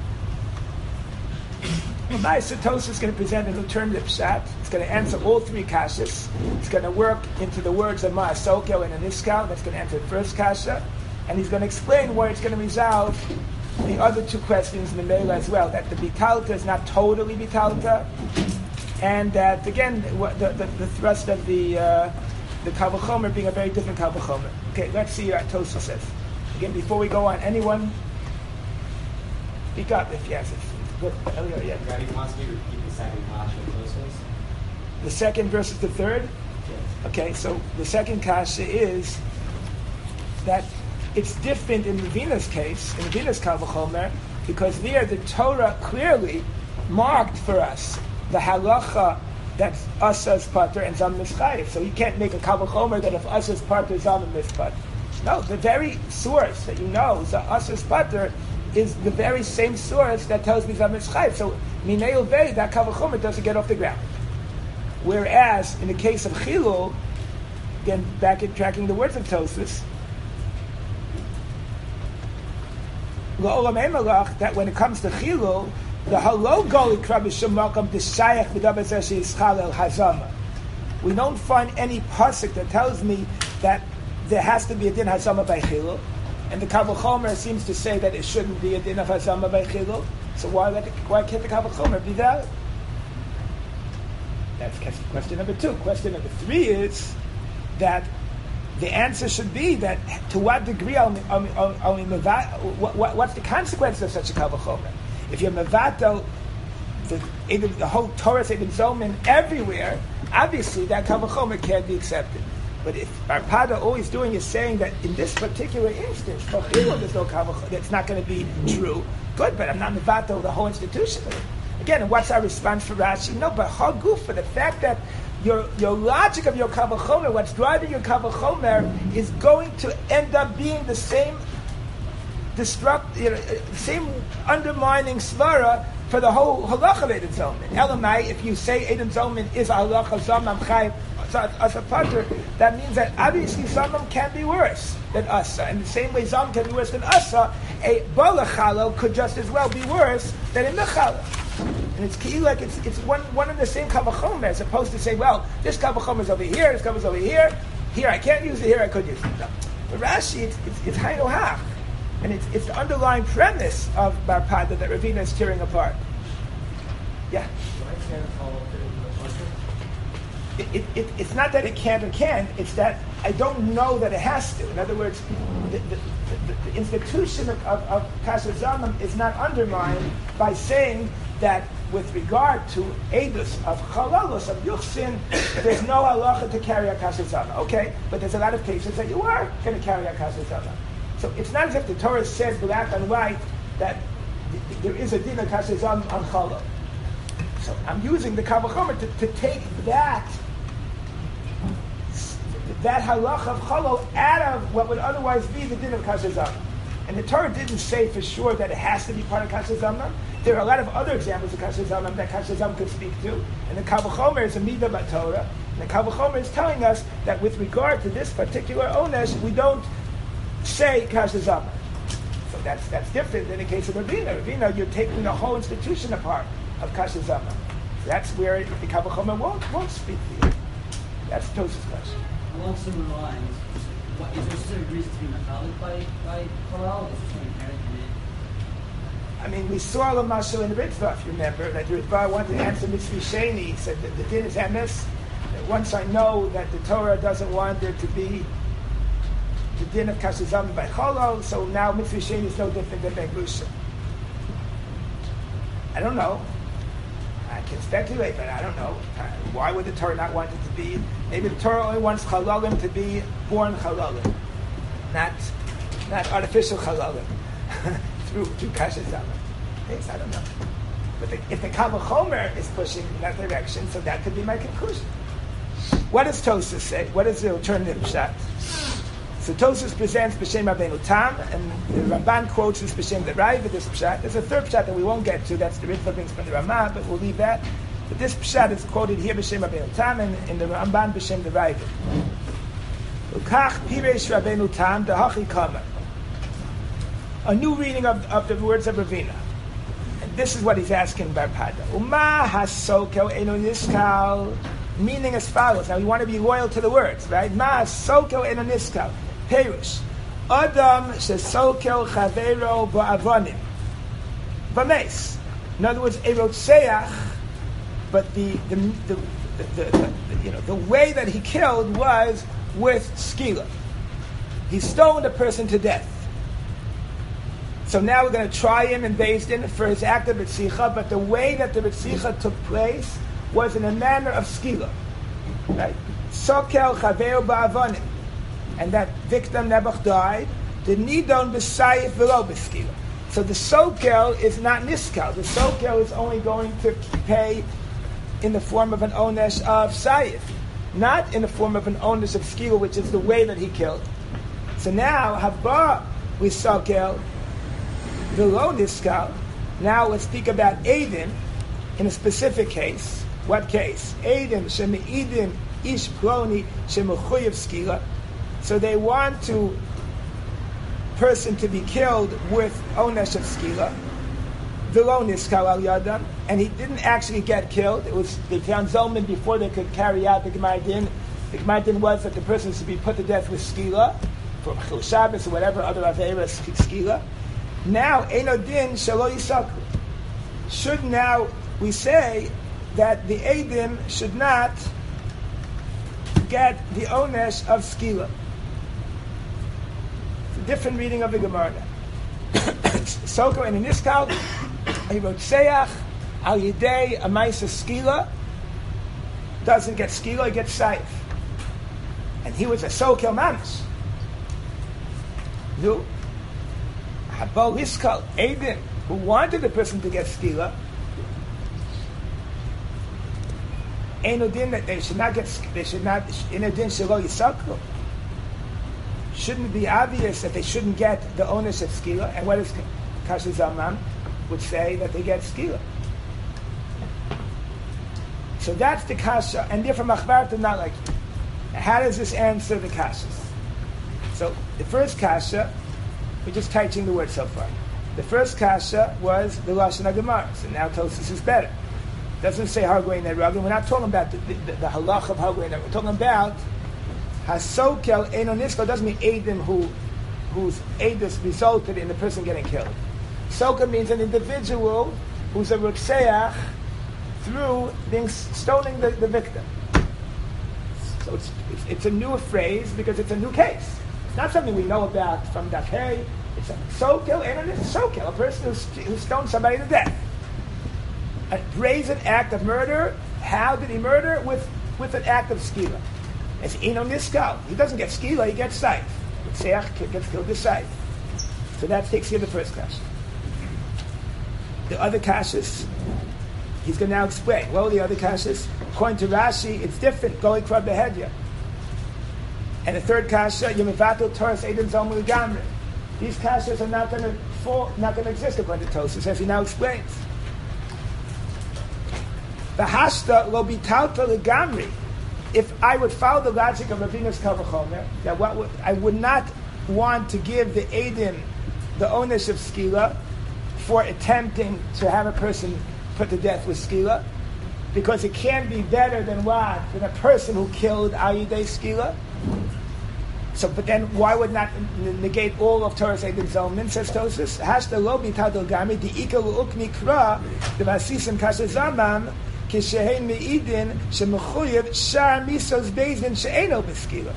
Tosa is going to present an alternative shot. It's going to answer all three kashas. It's going to work into the words of Ma'asokel and Aniskal. That's going to answer the first kasha. And he's going to explain why it's going to resolve the other two questions in the mail as well. That the Bitalta is not totally Bitalta. And that, again, the thrust of the Kal V'chomer being a very different Kal V'chomer. Okay, let's see what Tosa says. Again, before we go on, anyone? Speak up if yes. Good. Yeah. Rabbi wants me to repeat the second kasha of Tosfos. The second versus the third? Yes. Okay, so the second kasha is that it's different in Ravina's case, in Ravina's Kal V'chomer, because there the Torah clearly marked for us the halacha that's Asas Pater and Zam Mischayev. So you can't make a Kal V'chomer that if Asas Pater, Zam Mispater. No, the very source that you know, the Asas Pater, is the very same source that tells me Zam Mischayev. So Minei Uvei, that Kal V'chomer doesn't get off the ground. Whereas in the case of Chilul, again back at tracking the words of Tosfos, that when it comes to Chilul, the Halo Goli Krabishim Malkam Deshayach B'Dabazeshi Ischalel Hazama. We don't find any pasuk that tells me that there has to be a din Hazama by Chilul. And the Kal V'chomer seems to say that it shouldn't be a din of Hazama by Chilul. So why can't the Kal V'chomer be valid? That's question number 2. Question number 3 is that the answer should be that to what degree what's the consequence of such a Kal V'chomer? If you're mevatel the whole Torah Edom Zomin everywhere, obviously that Kal V'chomer can't be accepted. But if our Pada all he's doing is saying that in this particular instance, for Chilul there's no Kal V'chomer, that's not going to be true. Good, but I'm not mevatel the whole institution. Again, what's our response for Rashi? No, but Hagufa, the fact that your logic of your Kavachomer, what's driving your Kavachomer, is going to end up being the same same undermining svara for the whole halacha of Eidin Zolman. Elamai, if you say Eidin Zolman is halacha zamam chayv as a pater, that means that obviously zamam can be worse than asa. In the same way zamam can be worse than asa, a balachalo could just as well be worse than a mechalo. And it's key, like it's one and the same kavachomer, as opposed to say, well, this kavachomer is over here, this kavachomer is over here. Here I can't use it, here I could use it. No. For Rashi, it's hayno hach. And it's the underlying premise of Bar Pada that Ravina is tearing apart. Yeah? It's not that it can't or can't, it's that I don't know that it has to. In other words, the institution of Kasher Zamam is not undermined by saying that with regard to Eidus of Chalalos, of Yuchsin, there's no halacha to carry a Kasher Zamam. Okay? But there's a lot of cases that you are going to carry a Kasher Zamam. So it's not as if the Torah says black and white that there is a din of Kasher Zamam on Chalal. So I'm using the Kavachomer to take that halach of Chalal out of what would otherwise be the din of Kasher Zamam. And the Torah didn't say for sure that it has to be part of Kasher Zamam. There are a lot of other examples of Kasher Zamam that Kasher Zamam could speak to. And the Kavachomer is a midah b'Torah. And the Kavachomer is telling us that with regard to this particular onesh, we don't say Kasher Zamam. So that's different than the case of Ravina. Ravina, you're taking the whole institution apart of Kasher Zamam. So that's where the Kavachomer won't speak to you. That's Tos's question. Along similar lines, is there specific reason to be mechalik by Chorale? Is there something inherent in it? I mean, we saw the Mashal in the Ritva, if you remember, that the Ritva wanted to answer Mitzvah Sheni. He said that the din is emes. Once I know that the Torah doesn't want there to be the din of Kasher Zamam by Cholol, so now Mitzvah Sheni is no different than Beglusha. I don't know. I can speculate, but I don't know. Why would the Torah not want it to be? Maybe the Torah only wants Chalalim to be born Chalalim, not artificial Chalalim through Kasher Zamam. Yes, I don't know. But if the Kavachomer is pushing in that direction, so that could be my conclusion. What does Tosas say? What is the alternative shot? So Tosas presents B'Shem Rabbeinu Tam, and the Ramban quotes this B'Shem the Rai with this pshat. There's a third pshat that we won't get to. That's the Ritva brings from the Ramah, but we'll leave that. But this pshat is quoted here B'Shem Rabbeinu Tam, and in the Ramban B'Shem the Rai. Ukach Piresh Rabbeinu Tam Dahachi Kamer. A new reading of the words of Ravina. And this is what he's asking Bar Pada. Uma hasokel eno niskal. Meaning as follows. Now we want to be loyal to the words, right? Ma hasokel eno niskal. Perush. Adam shesokel chavero ba'avonim. V'meis. In other words, erotseach, but the way that he killed was with skila. He stoned a person to death. So now we're going to try him in Beis Din for his act of Ritzicha, but the way that the Ritzicha took place was in a manner of skila. Right? Sokel chavero ba'avonim. And that victim Nebuch died. The nidon b'sayif v'lo b'skila. So the sokel is not niskal. The sokel is only going to pay in the form of an onesh of sayif, not in the form of an onesh of skila, which is the way that he killed. So now haba with sokel v'lo niskal. Now let's speak about Eidim in a specific case. What case? Eidim shemeidim ish ploni shemechuyev skila. So they want to person to be killed with onesh of skila, v'lo niskal al yadam, and he didn't actually get killed. It was they found Zolman before they could carry out the Gemara Din. The Gemara Din was that the person is to be put to death with skila for Chil Shabbos or whatever other averas skila. Now Eino Din shelo yisakru. Should now we say that the Eidim should not get the onesh of skila? Different reading of the Gemara. Soko and in this case, he wrote Seyach al Yidei Amaisa Skila. Doesn't get Skila, he gets Saif. And he was a Sokel Mamish. No. Habol Hiskal Eidim, who wanted the person to get Skila, Ain't no din that they should not, in a din shelo yisaklu. Shouldn't it be obvious that they shouldn't get the ownership skila? And what is Kasha Zalman would say that they get skila. So that's the kasha, and therefore Machbarta not like you. How does this answer the kashas? So the first kasha, we're just touching the word so far. The first kasha was the Lashon HaGemara, so now Tosfos is better. It doesn't say Hargoy Neragim. We're not talking about the halach of Hargoy Neragim. We're talking about Hasokel Eino Nisko. Doesn't mean Eidim whose Eidus resulted in the person getting killed. Soka means an individual who's a Rutseach through stoning the victim. So it's a new phrase because it's a new case. It's not something we know about from Dafhei. It's a sokel, and it's a sokel, a person who stoned somebody to death. A brazen act of murder. How did he murder? With an act of skila. It's ino niskal. He doesn't get skila, he gets saif. Seach gets killed with saif. So that takes care of the first kasha. The other kashas, he's going to now explain. What were the other kashas? According to Rashi, it's different. Goli krab behedya. And the third kasha, Yemivato Taurus Eidim Zalmu Gamri. These kashas are not going to exist according to Tosfos, as he now explains. The hashta lo bitalta legamri. If I would follow the logic of Ravinas Kal V'chomer, that I would not want to give the Eidim the ownership skila for attempting to have a person put to death with skila, because it can't be better than what? Than a person who killed al yidei skila. So, but then why would not negate all of Torah's Eidim Zalman? Says Tosfos, Hashta lo bitadol gami di ika l'ukmi kra the vasisim kasha zaman kishehein meidin shemechuyev shar misos beizin she'eno b'skila.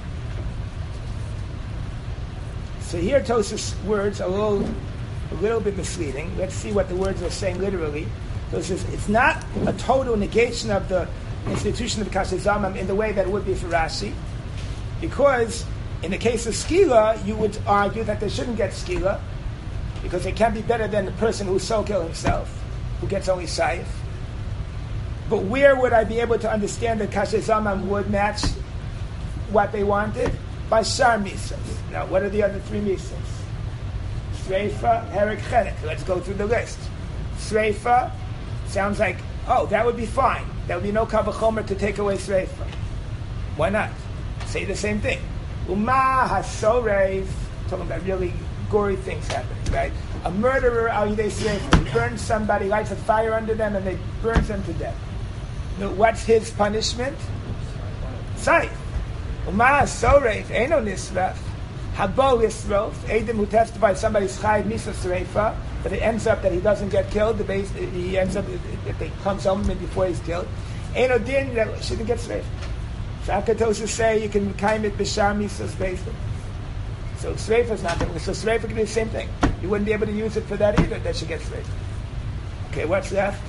So here Tosfos' words are a little bit misleading. Let's see what the words are saying literally. Tosfos, it's not a total negation of the institution of the kasha zaman in the way that it would be for Rashi. Because in the case of skila, you would argue that they shouldn't get skila, because they can't be better than the person who so killed himself, who gets only saif. But where would I be able to understand that kasher zaman would match what they wanted? By shar misas. Now, what are the other three misas? Sreifa, herek, chenek. Let's go through the list. Sreifa sounds like, that would be fine. There would be no kal v'chomer to take away sreifa. Why not? Say the same thing. Uma hasorev, talking about really gory things happening, right? A murderer, al yidei sreifa, he burns somebody, lights a fire under them, and they burns them to death. Now, what's his punishment? Saif. Uma hasorev, eino nisraf, habo lisrof, Eidim who testifies somebody's chayiv misa sreifa, but it ends up that he doesn't get killed. He ends up that they comes home before he's killed. Eino din that shouldn't get sreifa. So Tosfos say you can kaim it b'shar misas based. So sreifa is not going. So sreifa can be the same thing. You wouldn't be able to use it for that either. That should get sreifa. Okay, what's left?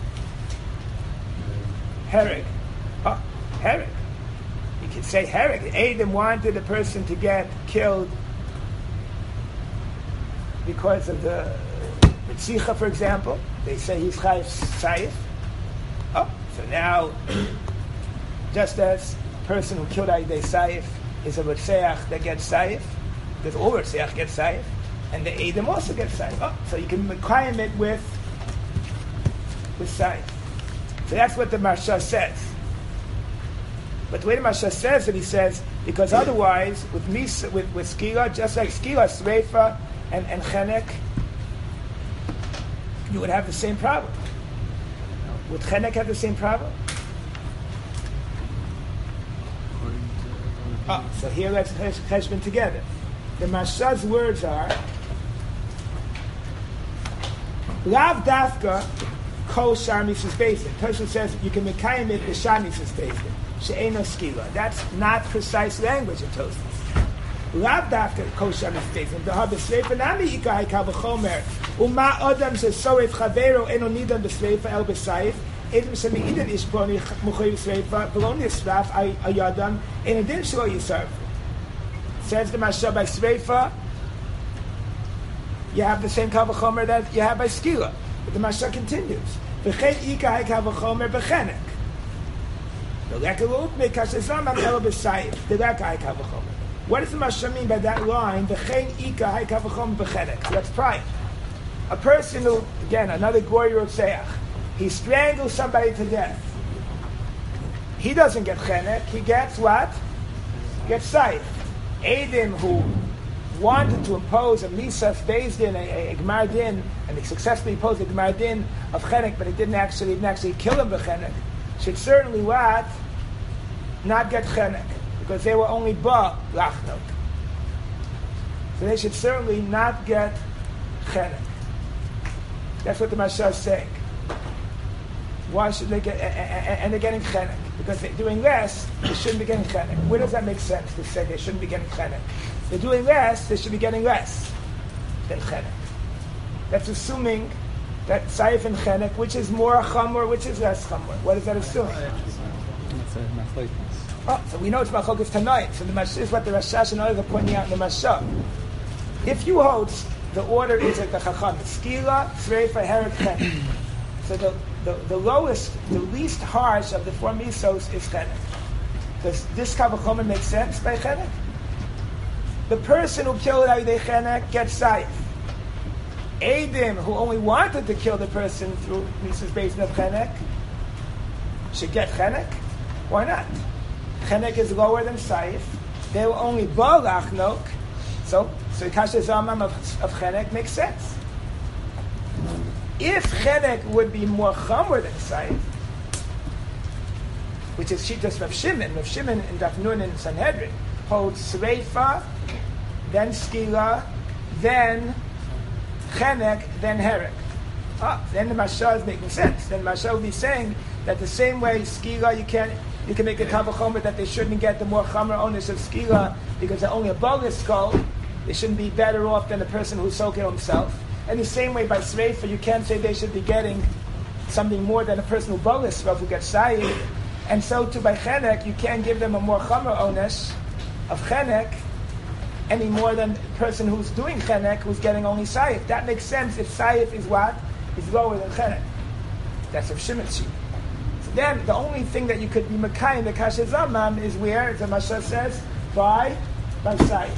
Hereg. Hereg. You can say hereg. Eidim wanted a person to get killed because of the Ritzicha, for example. They say he's chayiv saif. So now, just as person who killed al yidei saif is a Rutseach that gets saif, because all Rutseach gets saif, and the Eidim also get saif. So you can require it with saif. So that's what the Marsha says. But the way the Marsha says it, he says, because otherwise, with skila, just like skila, sreifa, and chenek, you would have the same problem. Would chenek have the same problem? So here let's cheshbon together. The Marsha's words are Lav dafka kol shar misas beisin. Tosfos says you can mekayim it the shar misas beisin. She'eno skila. That's not precise language in Tosfos. Lav dafka kol shar misas beisin. The haba sreifa nami ikai kal v'chomer. Uma adam shesoref chavero eno nidan b'sreifa el b'sayif. Eidim shemi'idan ishponi muchayiv sreifa v'lo nisraf ayadam en adin shelo yisarf. Says the Marsha, by sreifa you have the same kal v'chomer that you have by skila. But the Marsha continues. V'chein ika hay kal v'chomer b'chenek. What does the Mashal mean by that line? So that's pride. A person who, again, another Goy Rotzeach, he strangles somebody to death. He doesn't get chenek, he gets what? He gets sight. Eidim who wanted to impose a Misas Beis Din, a Gemar Din, and he successfully imposed a Gemar Din of chenek, but he didn't actually kill him with chenek, should certainly what? Not get chenek, because they were only ba lachnot. So they should certainly not get chenek. That's what the Mashal is saying. Why should they get, and they're getting chenek? Because they're doing less, they shouldn't be getting chenek. Where does that make sense to say they shouldn't be getting chenek? They're doing less, they should be getting less than chenek. That's assuming that saif and chenek, which is more chamor, which is less chamor. What does that assume? Oh, so we know it's machlokes tonight. So the Mashal is what the Rashash and others are pointing out in the Mashal. If you hold the order is like the Chacham, skila, sreifa, herek, chenek. So the lowest, the least harsh of the four misos is chenek. Does this kavachomer make sense by chenek? The person who killed Ayidei chenek gets saif. Eidim, who only wanted to kill the person through misos based of chenek, should get chenek. Why not? Chenek is lower than saif. They were only balachnok. So kasha zamam of chenek makes sense. If chenek would be more chamor than saif, which is Shittas Rav Shimon in Daf Nun in Sanhedrin holds sreifa, then skila, then chenek, then herek. Then the Mashal is making sense. Then Mashal will be saying that the same way skila you can make a kavachomer that they shouldn't get the more chamor onus of skila because they're only a bogus skull. They shouldn't be better off than the person who sold it himself. And the same way by Sreifa, you can't say they should be getting something more than a person who bogus who gets Sayyid. And so too by Chenek, you can't give them a more Chamer onus of Chenek any more than the person who's doing Chenek who's getting only Sayyid. That makes sense if Sayyid is what? Is lower than Chenek. That's of Shimon's sheet. So then the only thing that you could be Makai in the Kasha Zamam is where, as the Mashal says, by Sayyid.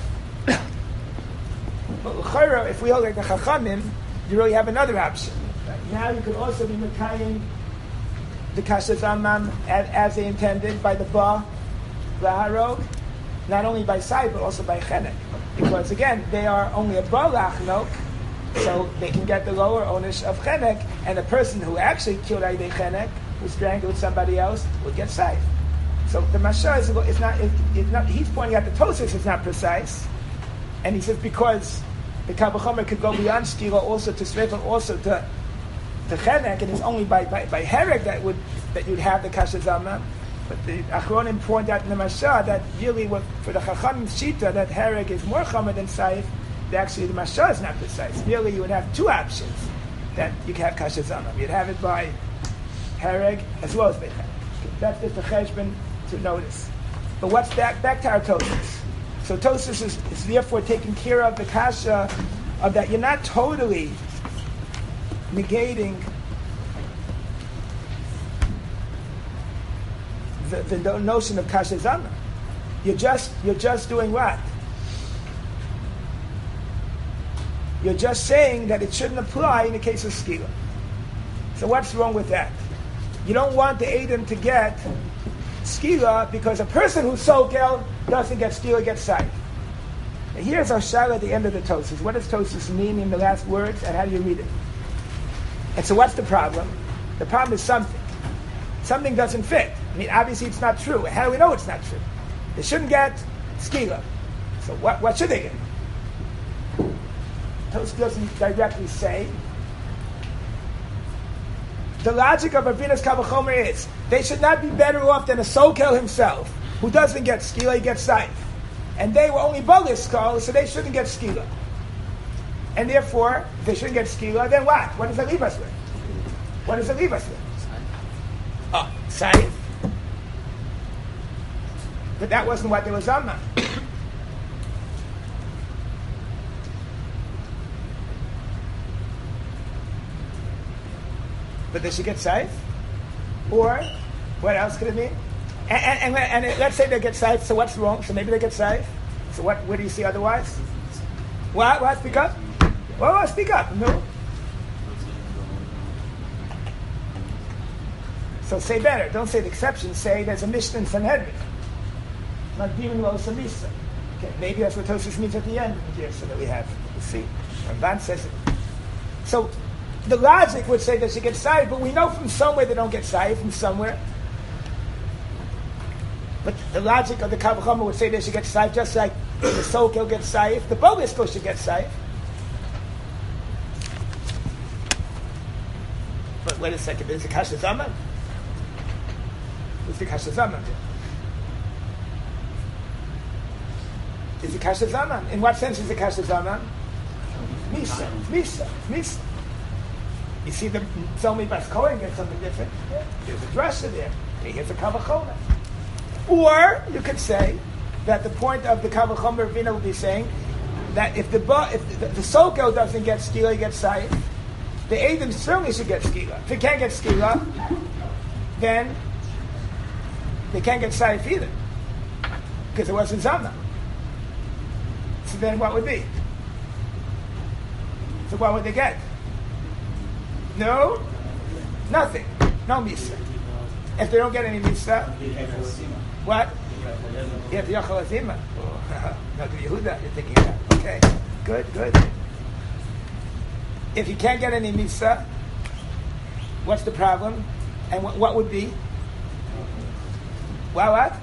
But if we hold like the Chachamim, you really have another option. Now you could also be Mekayim the Kasha Zamam as they intended by the Ba, the Harog, not only by Sai but also by Chenek. Because again, they are only a Ba Lachnok, so they can get the lower onus of Chenek, and the person who actually killed Aydei Chenek, who strangled somebody else, would get Sai. So the Mashal is not, he's pointing out the Tosfos is not precise. And he says because the Kavachomer could go beyond Skila also to Sreifa, also to Chenek, and it's only by Herek that you'd have the Kasha Zamam. But the Achronim point out in the Mashal that really for the Chachamim Shita that Herek is more Chamer than Saif, actually the Mashal is not precise. Really you would have two options that you could have Kasha Zamam. You'd have it by Herek as well as by Chenek. That's just the Cheshbon to notice. But what's back to our Tosfos. So Tosfos is therefore taking care of the kasha of that you're not totally negating the notion of kasha zama. You're just doing what? You're just saying that it shouldn't apply in the case of skila. So what's wrong with that? You don't want the Adam to get skila because a person who's sokel doesn't get skila, gets sight. And here's our shayla at the end of the Tosfos. What does Tosfos mean in the last words, and how do you read it? And so what's the problem? The problem is something. Something doesn't fit. I mean, obviously it's not true. How do we know it's not true? They shouldn't get skila. So what should they get? Tosfos doesn't directly say. The logic of Avinas Kavachomer is they should not be better off than a sokel himself, who doesn't get skila, he gets saif. And they were only bogus skulls, so they shouldn't get skila. And therefore, if they shouldn't get skila, then what? What does that leave us with? What does it leave us with? Saif. But that wasn't what they was on. But they should get saif? Or, what else could it mean? And let's say they get saif, so what's wrong? So maybe they get saif. So what do you see otherwise? What? Speak up. Well, speak up. No. So say better. Don't say the exception. Say there's a Mishnah in Sanhedrin. Not demon lo samisa. Okay, maybe that's what Tosfos means at the end here, so that we have. Let's see. Ramban says it. So the logic would say they should get saif, but we know from somewhere they don't get saif, from somewhere. But the logic of the Kal V'chomer would say they should get saif, just like the Sokel gets saif, the Bogisko should get saif. But wait a second, there's a Kasha Zaman? What's the Kasha Zaman? Is the Kasha Zaman? In what sense is the Kasha Zaman? Misa. You see the Zomi Bas Kohen gets something different. There's a dresser there. Here's a Kal V'chomer. Or you could say that the point of the Kal V'chomer Ravina would be saying that if the Sokel doesn't get skila, he gets saif. The Eidim certainly should get skila. If he can't get skila, then they can't get saif either, because it wasn't Zama. So then what would be? So what would they get? No? Nothing. No Misa. If they don't get any Misa, what? Yeah, the Yachal Azima. No, the Yehuda you're thinking about. Okay, good. If you can't get any Misa, what's the problem? And what would be? What?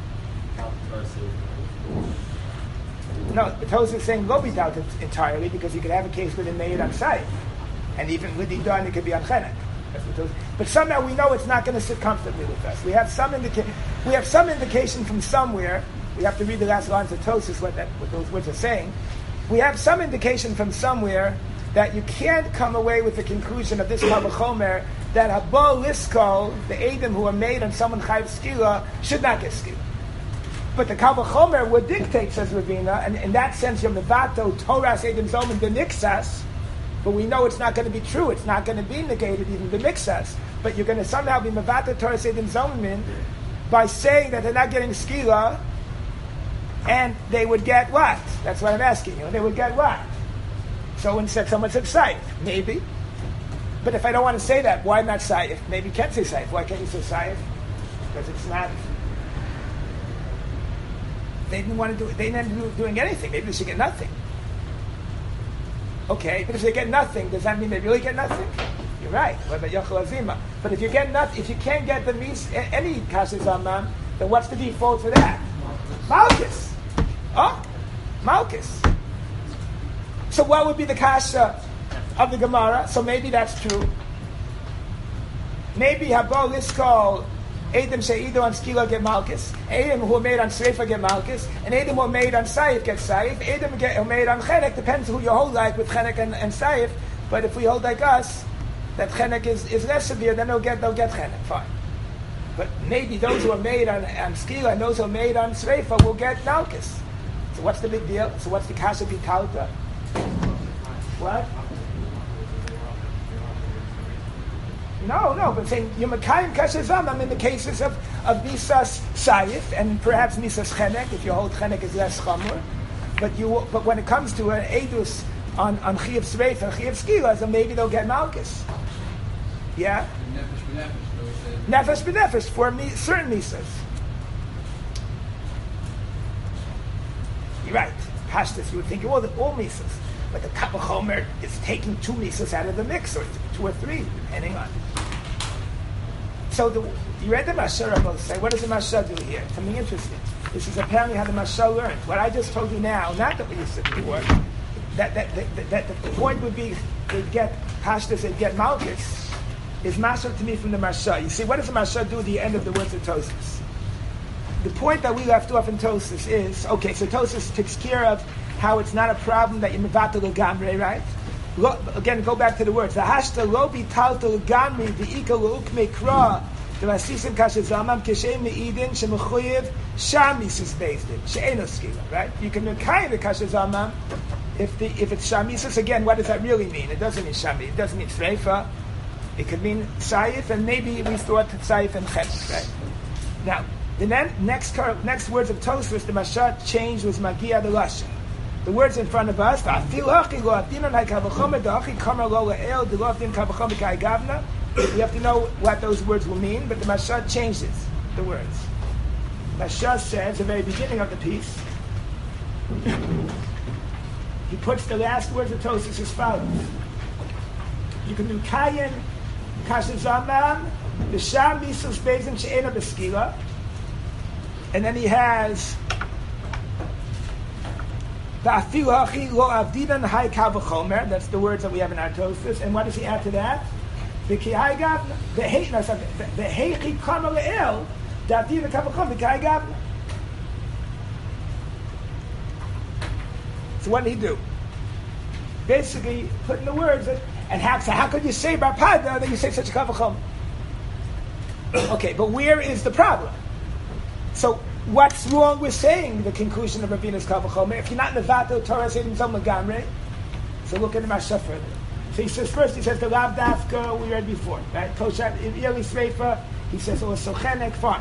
No, the Tosfos is saying Lo B'dalt entirely, because you could have a case where they made it on site. And even with Idan, it could be on Chenek. But somehow we know it's not going to sit comfortably with us. We have some indication from somewhere. We have to read the last lines of Tosfos, what those words are saying. We have some indication from somewhere that you can't come away with the conclusion of this Kal V'chomer that Habal Liskol, the Eidim who are made on someone Chayiv Skila, should not get Skila. But the Kal V'chomer would dictate, says Ravina, and in that sense, you're Mevato, Toras Eidim Zomen B'Nixas, but we know it's not going to be true. It's not going to be negated even B'Nixas. But you're going to somehow be Mevato, Toras Eidim Zomen by saying that they're not getting Skila, and they would get what? That's what I'm asking you. They would get what? Someone said saif. Maybe. But if I don't want to say that, why not saif? Maybe you can't say saif. Why can't you say saif? Because it's not. They didn't want to do it. They didn't end up doing anything. Maybe they should get nothing. Okay, but if they get nothing, does that mean they really get nothing? You're right. What about Yachal Azima? But if you get nothing, if you can't get the any Kasha Zaman, then what's the default for that? Malchus. Oh, Malchus. So what would be the kasha of the Gemara? So maybe that's true. Maybe Habal Liskol, Eidim She'ido on Skila get Malchus, Eidim who are made on Sreifa get Malchus, and Eidim who are made on Saif get Saif, Eidim who are made on Chenek, depends who you hold like with Chenek and Saif, but if we hold like us, that Chenek is less severe, then they'll get Chenek, fine. But maybe those who are made on Skila and those who are made on Sreifa will get Malchus. So what's the big deal? So what's the kasha b'talta? What? No, but saying Yom-Kayim Kasha Zamam in the cases of Misas Saif and perhaps Misas Chenek, if you hold Chenek is less Chamur. But when it comes to an Eidus on Chiyav Sreif and Chiyav Skila, so maybe they'll get Malchus. Yeah? Nefesh b'nefesh for certain Misas. You're right. Pashtas, you would think all Misas. But the Kal V'chomer is taking 2 Misas out of the mix, or 2 or 3, depending on. So you read the Mashal, Rabbi say, what does the Mashal do here? Something interesting. This is apparently how the Mashal learned. What I just told you now, not that we used to before, that the point would be to get Pashtas and get Malchus, is Mashal to me from the Mashal. You see, what does the Mashal do at the end of the words of Tosfos? The point that we left off in Tosfos is, okay, so Tosfos takes care of how it's not a problem that you mevatel l'gamrei, right? Again, go back to the words. The hashta lo bitalto l'gamrei v'ika l'ukmei kra v'asisim kasha zamam kishem me'idin shemechuyev sham misus bezdin she'eno skila, right? You can mekayim the kasha zamam if it's sham misus. Again, what does that really mean? It doesn't mean shami. It doesn't mean sreifa. It could mean saif, and maybe we thought saif and chet, right? Now, The next words of Tosfos, the Mashat changed was Magia the Lasha. The words in front of us, we have to know what those words will mean, but the Mashat changes the words. Mashat says, the very beginning of the piece, he puts the last words of Tosfos as follows. You can do Kayin, Kashazamam, the Sham Misus Bezin She'ena Beskila, and then he has that's the words that we have in our Tosfos. And what does he add to that? So what did he do? Basically, put in the words that, and how could you say Barpada that you say such a kavachom? Okay, but where is the problem? So what's wrong with saying the conclusion of Ravina's Kavachomer? If you're not Nevato Torah Sedim Zom Lagamre, so look at the Masha further. So he says first, he says the Lav Dafka we read before, right? Koshat in Eli Sreifa, he says also Chenek fine.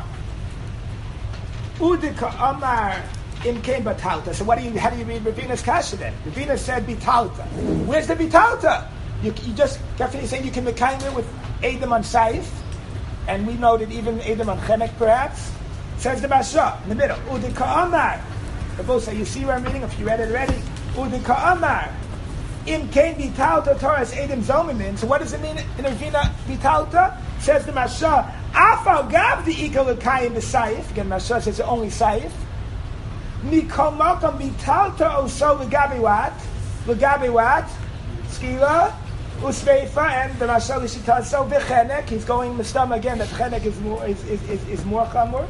Udika Amar Im Kein Batalta. So how do you read Ravina's Kasha then? Ravina said Bitalta. Where's the Bitalta? You just definitely saying you can make it with Edom on Saif, and we know that even Edom on Chenek perhaps. Says the Masha in the middle. Udika Amar. The both say, you see where I'm reading? If you read it already. Udika Amar. Im Kein Bitalta Torah Edom Zomimin. So what does it mean in Ravina Bitalta? Says the Masha. Afal Gav the Ikal Lekayim B'Saif. Again, Masha says only Saif. Mikol Malkam Bitalta Oso Legabi what? Legabi what? Skila. Usveifa and the Masha Lishita so V'Chenek. He's going Mistam again that Chenek is more chamur.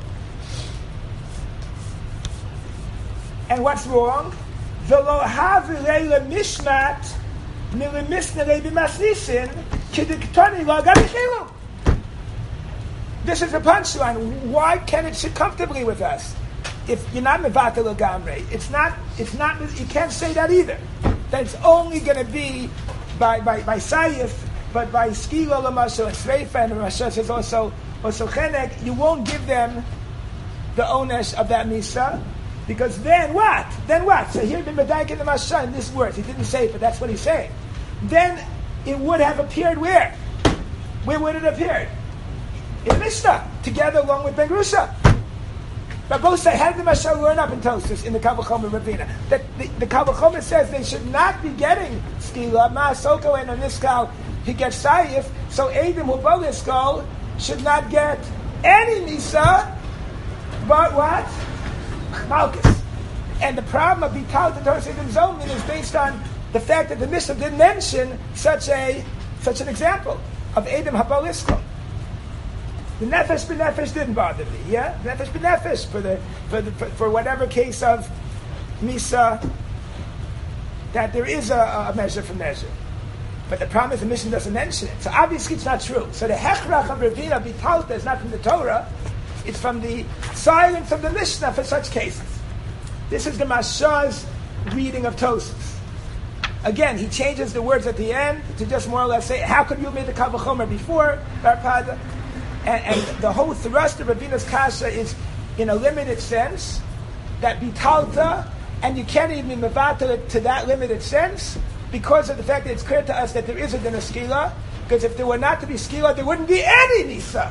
And what's wrong? V'lo havilei mishmat milimisnei b'masnisin k'diktoni lo gamichilu. This is a punchline. Why can it sit comfortably with us? If you're not mevatel l'gamrei, it's not. You can't say that either. That it's only going to be by sayif, but by skilo l'masho and sreifa and Masha says also chenek. You won't give them the onesh of that misa. Because then what? So here the Medaik in the Masha in these words. He didn't say it, but that's what he's saying. Then it would have appeared where? Where would it appear? In Mishnah, together along with Ben Grusha. But both say, how did the Masha learn up in Tosfos in the Kavachomer Ravina? That the Kavachomer says they should not be getting skila. Ma'asoko and on this cow he gets sayif. So Edom who bought this skull should not get any Misa, but what? Malchus. And the problem of Bital the Torah Sedim Zomin is based on the fact that the Mishnah didn't mention such an example of Edom Habalisko. The Nefesh B'Nefesh didn't bother me, yeah? Nefesh B'Nefesh for whatever case of Misa that there is a measure for measure. But the problem is the Mishnah doesn't mention it. So obviously it's not true. So the Hechrach of Ravina Bitalta is not from the Torah. It's from the silence of the Mishnah for such cases. This is the Masha's reading of Tosfos. Again, he changes the words at the end to just more or less say, how could you have made the Kavachomer before Barpada? And the whole thrust of Ravina's Kasha is, in a limited sense, that Bitalta, and you can't even mevatel it to that limited sense, because of the fact that it's clear to us that there is a din of skila, because if there were not to be skila, there wouldn't be any Nisa.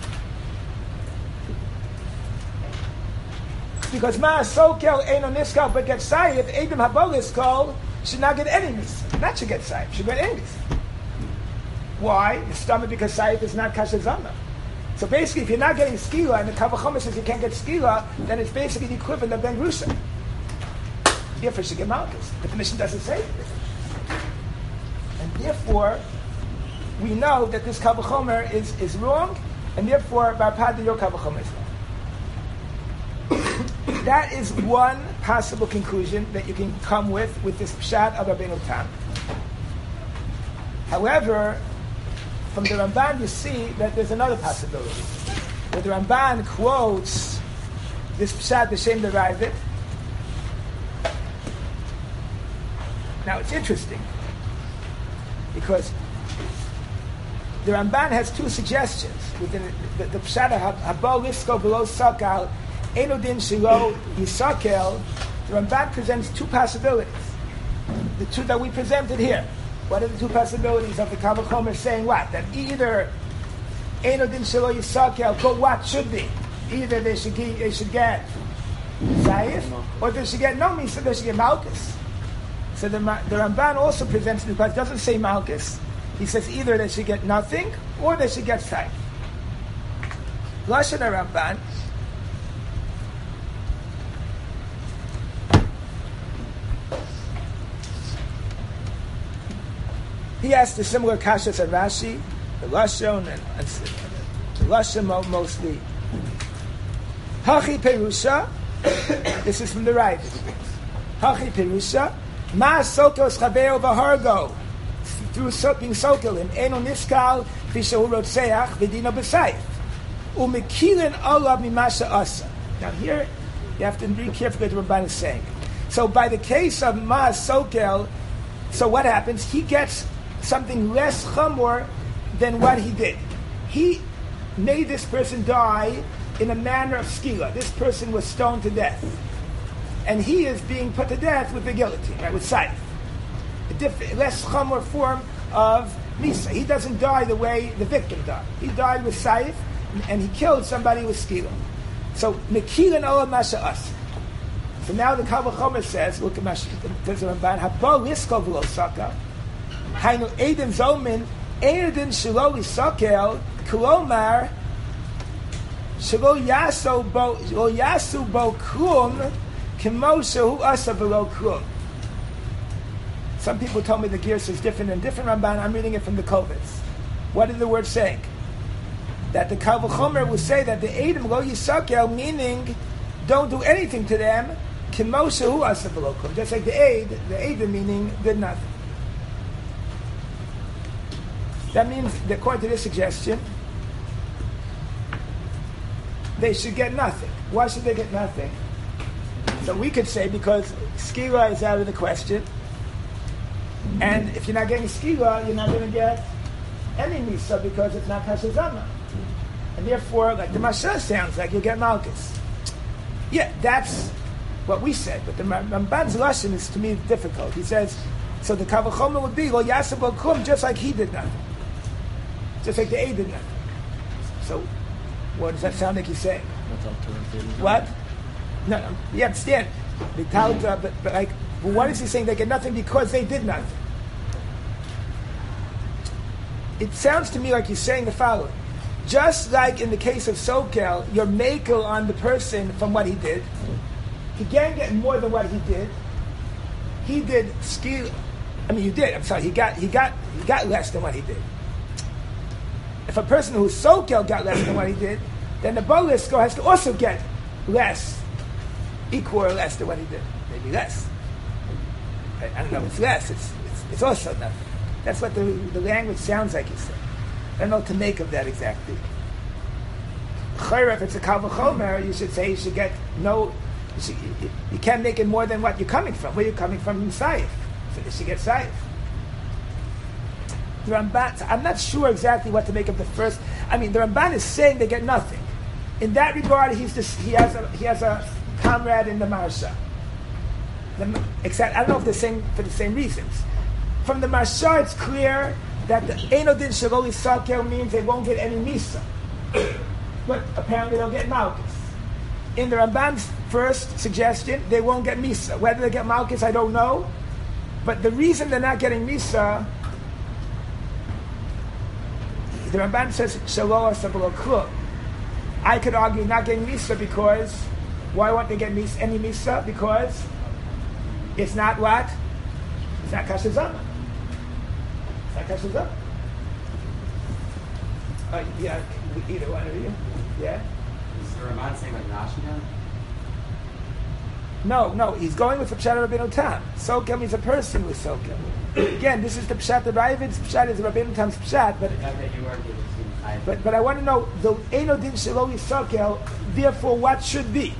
Because Ma'asokel Eino Niskal but gets Sayif, Edom Haboliskal should not get any Nisa. That should get Sayif, should get any Nisa. Why? The stomach, because Sayif is not Kashazama. So basically, if you're not getting skila, and the Kavachomer says you can't get skila, then it's basically the equivalent of Ben Grusha. Therefore, you should get Malchus. But the mission doesn't say it. And therefore, we know that this Kavachomer is wrong, and therefore, Barpada, your Kavachomer is wrong. That is one possible conclusion that you can come with this Pshat of Rabbeinu Tam. However, from the Ramban you see that there's another possibility. Where the Ramban quotes this Pshat B'Shem Derivit. Now it's interesting because the Ramban has two suggestions within the pshat habo lisko below sakal eno din shelo yisakel. The Ramban presents two possibilities. The two that we presented here. What are the two possibilities of the Kal V'chomer saying what? That either eno din shelo yisakel, but what should be? Either they should get Zayif, or they should get no Misa, they should get Malchus. So the Ramban also presents the question, doesn't say Malchus. He says either they should get nothing, or they should get Zayif. Lashon Ramban, he asked a similar kashas at Rashi, the Lashon, and the Lashon mostly. Hachi Perusha, this is from the right. Hachi Perusha, Ma Sokos Chabeo Vahargo, through being Sokelim, Eno Niskal, Fishahu Rotseach, Vidino B'Sayif, Umekilin Olav Mimasha Asa. Now here, you have to be careful what the Ramban is saying. So by the case of Ma Sokel, so what happens? He gets something less chamor than what he did. He made this person die in a manner of skila. This person was stoned to death. And he is being put to death with the guillotine, right, with saif. A less chamor form of misa. He doesn't die the way the victim died. He died with saif, and he killed somebody with skila. So, mekilan olam masha as. So now the Kal V'chomer says, look at Masha, there's a Ramban, habo lisko v'lo saka, hainu edim zomin, edim shelo lisakel, kolomar, shelo yasu bo klum, kemo hu asa v'lo klum. Some people told me the Gersh is different and different Ramban. I'm reading it from the Kovitz. What is the word saying? That the Kal V'chomer will say that the edim lo yisakel, meaning don't do anything to them, kemo hu asa v'lo klum. Just like the edim meaning did nothing. That means, that according to this suggestion, they should get nothing. Why should they get nothing? So we could say because skila is out of the question, and if you're not getting skila, you're not going to get any misa because it's not kashazama, and therefore, like the Masha sounds like you'll get malchus. Yeah, that's what we said, but the Ramban's lashon is to me difficult. He says, so the Kal V'chomer would be lo yaseh bo klum, just like he did nothing. Just like the A did nothing. So, what does that sound like he's saying? What? No, you understand. But what is he saying? They get nothing because they did nothing. It sounds to me like he's saying the following. Just like in the case of Sokel, you're makel on the person from what he did. He can't get more than what he did. He did skill. I mean, you did. I'm sorry. He got less than what he did. If a person who's Sokel got less than what he did, then the Bolisko has to also get less, equal or less than what he did. Maybe less. I don't know if it's less. It's also nothing. That's what the language sounds like he's saying. I don't know what to make of that exactly. If it's a Kal V'chomer, you should say you should get no. You can't make it more than what you're coming from. Where you're coming from, Saif. So you should get Saif. The Ramban, I'm not sure exactly what to make of the first. I mean, the Ramban is saying they get nothing. In that regard, he has a comrade in the Marsha. Except I don't know if they're saying for the same reasons. From the Marsha, it's clear that the Eno Din Shelo Yisakel means they won't get any Misa. But apparently they'll get Malchus. In the Ramban's first suggestion, they won't get Misa. Whether they get Malchus, I don't know. But the reason they're not getting Misa, the Ramban says Shelo Asa V'lo Klum. I could argue not getting Misa because why won't they get any Misa? Because it's not what? It's not Kashazama. It's not Kashazama. Yeah, either one of you. Yeah? Is the Ramban saying like Rashi now? No, he's going with the Pshat of Rabbeinu Tam. Sokel means a person with Sokel. Again, this is the Pshat of Ravid's Pshat, is Rabbeinu Tam's Pshat, but I want to know, the Eno Din Shelo Yisakel, therefore what should be?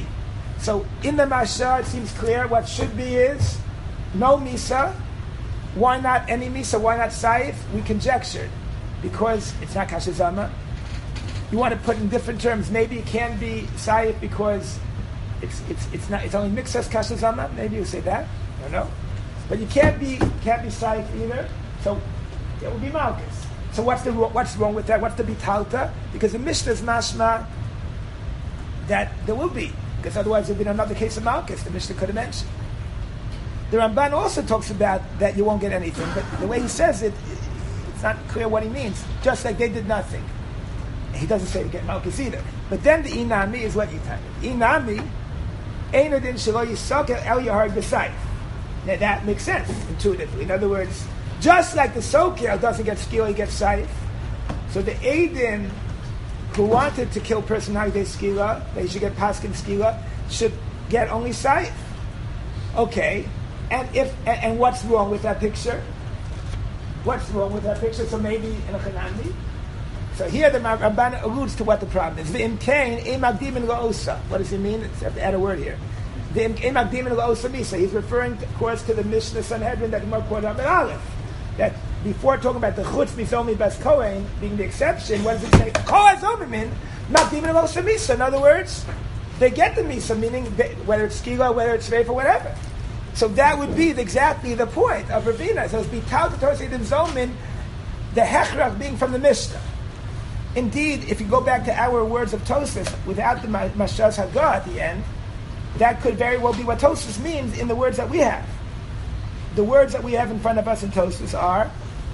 So in the Mashar, it seems clear what should be is no Misa, Why not any misa? Why not saif? We conjectured because it's not kasha zama. You want to put in different terms. Maybe it can be saif because it's not. It's only mixas kasha zama. Maybe you say that. I don't know. But you can't be saif either. So it would be malchus. So what's wrong with that? What's the bitalta? Because the Mishnah is mashma that there will be, because otherwise there would be another case of malchus. The Mishnah could have mentioned. The Ramban also talks about that you won't get anything, but the way he says it, it's not clear what he means. Just like they did nothing. He doesn't say to get malchus either. But then the inami is what you tell me. Inami, einodin shelo yisakel el yahar b'sayf. Now that makes sense intuitively. In other words, just like the soker doesn't get skill, he gets saif. So the Aiden who wanted to kill personality skila, they should get paskin skila, should get only saif. Okay. And what's wrong with that picture? What's wrong with that picture? So maybe in a chanami. So here the Ramban alludes to what the problem is. V'im kain imagdimin la'osa. What does he mean? I have to add a word here. V'im imagdimin la'osa misa. He's referring, of course, to the Mishnah Sanhedrin that Gemara quoted on Aleph. That before talking about the chutz mizomi bas kohen being the exception, what does it say? Kol hazomimin magdimin la'osa misa. In other words, they get the misa, meaning whether it's skila, whether it's reif, or whatever. So that would be exactly the point of Ravina. So it's bital the Torah Seidim Zomin, the hechrach being from the Mishnah. Indeed, if you go back to our words of Tosfos, without the Mashas Hagah at the end, that could very well be what Tosfos means in the words that we have. The words that we have in front of us in Tosfos are,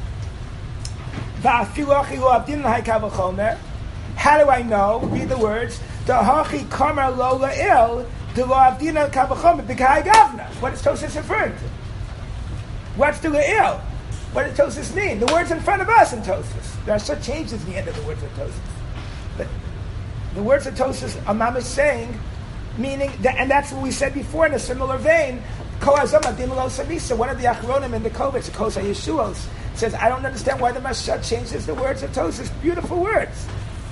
how do I know? Read the words. What is Tosfos referring to? What's the le'il? What does Tosfos mean? The words in front of us in Tosfos. There are such changes in the end of the words of Tosfos. But the words of Tosfos, Amam is saying, meaning, that, and that's what we said before in a similar vein, one of the Achronim in the Kovetz, the Kos HaYeshuos, says, I don't understand why the Mashal changes the words of Tosfos. Beautiful words.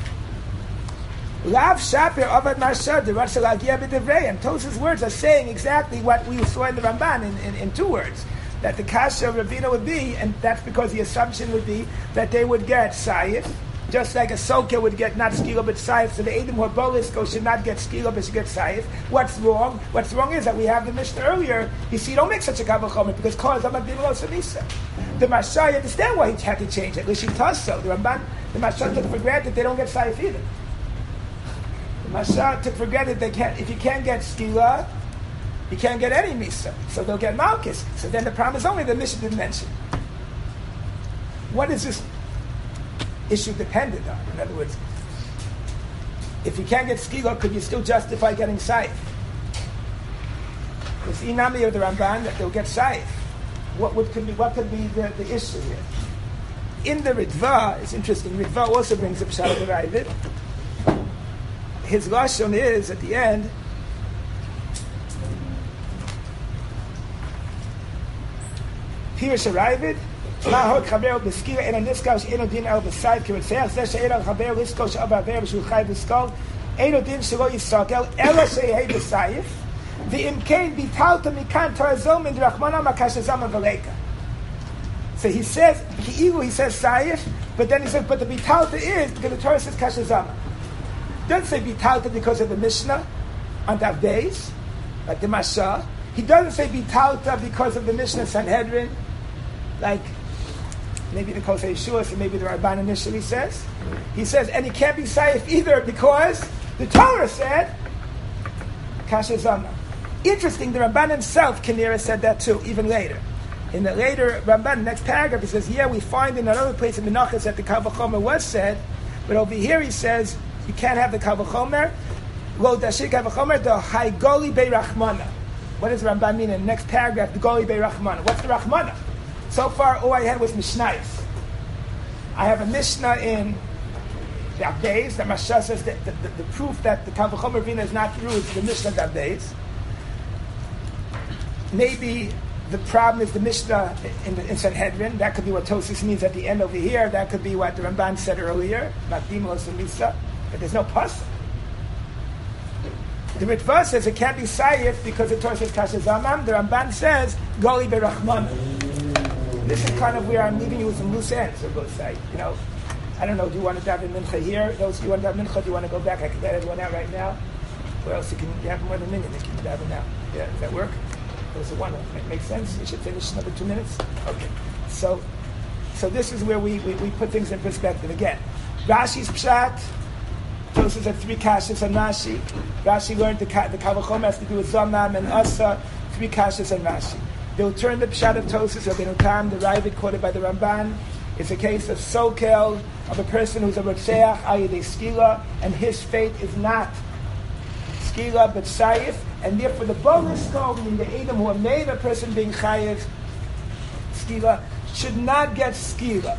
Lav Shapir Avad Mashal, the Rashi Lagia B'Devrei, and Tosfos' words are saying exactly what we saw in the Ramban in two words. That the kasha of Ravina would be, and that's because the assumption would be that they would get saif, just like a soker would get not skila but saif. So the Edom who are bolisko should not get skila but should get saif. What's wrong? What's wrong is that we have the Mishnah earlier. You see, don't make such a kavachomer because kol zaman dimlo samisa. The Mashal, you understand why he had to change it. Lishitaso, the Ramban, the Mashal took for granted they don't get saif either. The Mashal took for granted they can't. If you can't get skila, you can't get any misa, so they'll get malchus. So then the problem is only the Mishnah didn't mention. What is this issue dependent on? In other words, if you can't get skila, could you still justify getting saif? It's inami of the Ramban that they'll get saif. What could be the issue here? In the Ritva, it's interesting. Ritva also brings up Shalom Ravid. His lashon is at the end. Pirush Ravid, Mahot Chaber B'Skila Eno Niskash Eno Din El B'Sayv Kiritzeach Zeh She'eno Chaber Liskosh Abaver B'Shul Chai B'Skol Eno Din Shelo Yisakel Ela She'ehei B'Sayv V'Im Kein Bitalta Mikan Torah Zomin D'Rachmana Makasha Zaman V'Leika. So he says Sayif, but then he says, but the Bitalta is because the Torah says Kasha Zaman. Doesn't say Bitalta because of the Mishnah on that days, like the Mashah. He doesn't say Bitalta because of the Mishnah Sanhedrin, like maybe the Kos HaYeshuos and maybe the Ramban initially says. He says, and he can't be Saif either because the Torah said Kasha Zama. Interesting, the Ramban himself, Kinera, said that too, even later. In the later Ramban, next paragraph, he says, yeah, we find in another place in Menachos that the Kal V'chomer was said, but over here he says, you can't have the Kal V'chomer, Lo Dashir Kal V'chomer, the Haigoli Be'Rachmana. What does the Ramban mean in the next paragraph, the Goli Be'Rachmana? What's the Rachmana? So far, all I had was Mishnayos. I have a Mishnah in the Abbeis, that Masha says that the proof that the Kal V'chomer Vina is not true is the Mishnah of the Abbeis. Maybe the problem is the Mishnah in Sanhedrin. That could be what Tosfos means at the end over here. That could be what the Ramban said earlier, Makdim Lo Samisa. But there's no pasuk. The Ritva says it can't be Saif because the Torah says Kasha Zaman. The Ramban says Goli Berachman. This is kind of where I'm leaving you with some loose ends, or both sides. I don't know. Do you want to daven mincha here? Those you want to daven mincha? Do you want to go back? I can get everyone out right now. Or else you have more than a minute. You can daven now. Yeah, does that work? Those are one. Make sense? You should finish another 2 minutes. Okay. So this is where we put things in perspective again. Rashi's pshat. Those are 3 kashas on Rashi. Rashi learned the Kavachom has to do with Zamam and Asa. 3 kashas on Rashi. They'll turn the pshat of Tosis of Benutam, the Ravid quoted by the Ramban. It's a case of sokel, of a person who's a Rotseach, Ayidei Skila, and his fate is not Skila but Saif, and therefore the bonus called in the Edom who have made a person being Chayiv Skila should not get Skila.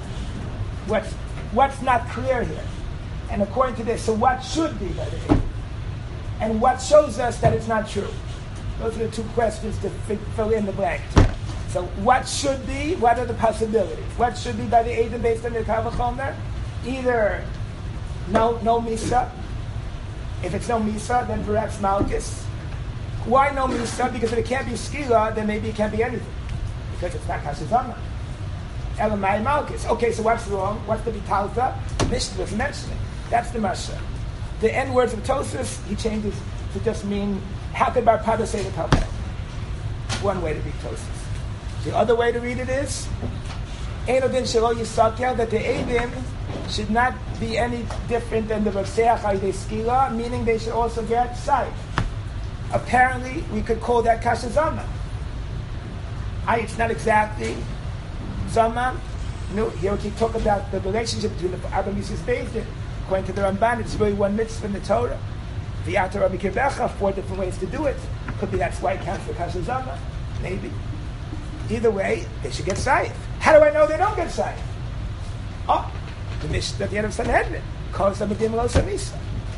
What's not clear here? And according to this, so what should be by the Edom? And what shows us that it's not true? Those are the 2 questions to fill in the blank. So what should be? What are the possibilities? What should be by the Edom based on the Kavachomer? Either no Misa. If it's no Misa, then perhaps Malchus. Why no Misa? Because if it can't be Skila, then maybe it can't be anything. Because it's not Kashizama. Elamai Malchus. Okay, so what's wrong? What's the Vitalta? Mishnah was mentioning. That's the Masha. The end words of Tosfos, he changes to just mean, how could Bar Pada say the Talmud? One way to read Tosfos. The other way to read it is, Einodin Shelo Yisakel, that the Eidim should not be any different than the Rotseach Ayidei Skila, meaning they should also get Saif. Apparently, we could call that Kasha Zama. It's not exactly Zama. No, here we talk about the relationship between the Adam Yisrael Beis. According to the Ramban, it's really one mitzvah in the Torah. The Atar Rabbi Kirbecha, 4 different ways to do it. Could be that's why it counts for Kasha Zama. Maybe. Either way, they should get Saif. How do I know they don't get Saif? The Mishnah at the end of Sanhedrin calls them a Dimlo Samisa.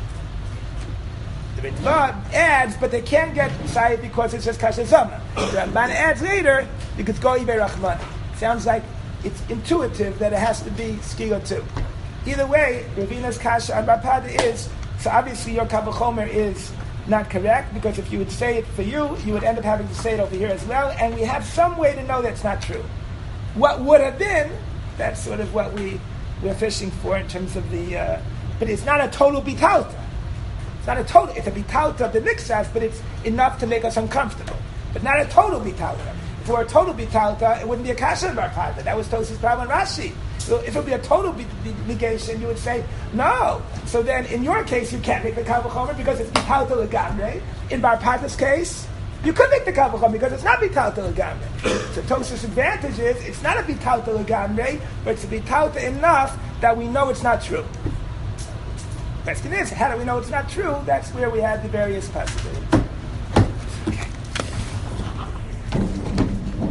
The Ritva adds, but they can't get Saif because it's just Kasha Zama. The Ramban adds later, because Goyi Berachman. Sounds like it's intuitive that it has to be Skila too. Either way, Ravina's Kasha on Bar Pada is, so obviously your Kavachomer is not correct, because if you would say it for you would end up having to say it over here as well, and we have some way to know that's not true. What would have been, that's sort of what we're fishing for in terms of the, but it's not a total bitalta. It's not a total, it's a bitalta of the mixas, but it's enough to make us uncomfortable. But not a total bitalta. If it were a total bitalta, it wouldn't be a kasha in Bar Pada. That was Tosfos problem in Rashi. So if it would be a total negation, you would say, no. So then, in your case, you can't make the Kavachomer because it's bitalta legamre. In Bar Pada's case, you could make the Kavachomer because it's not bitalta legamre. So Tosfos' advantage is, it's not a bitalta legamre, but it's a bitalta enough that we know it's not true. The question is, how do we know it's not true? That's where we have the various possibilities.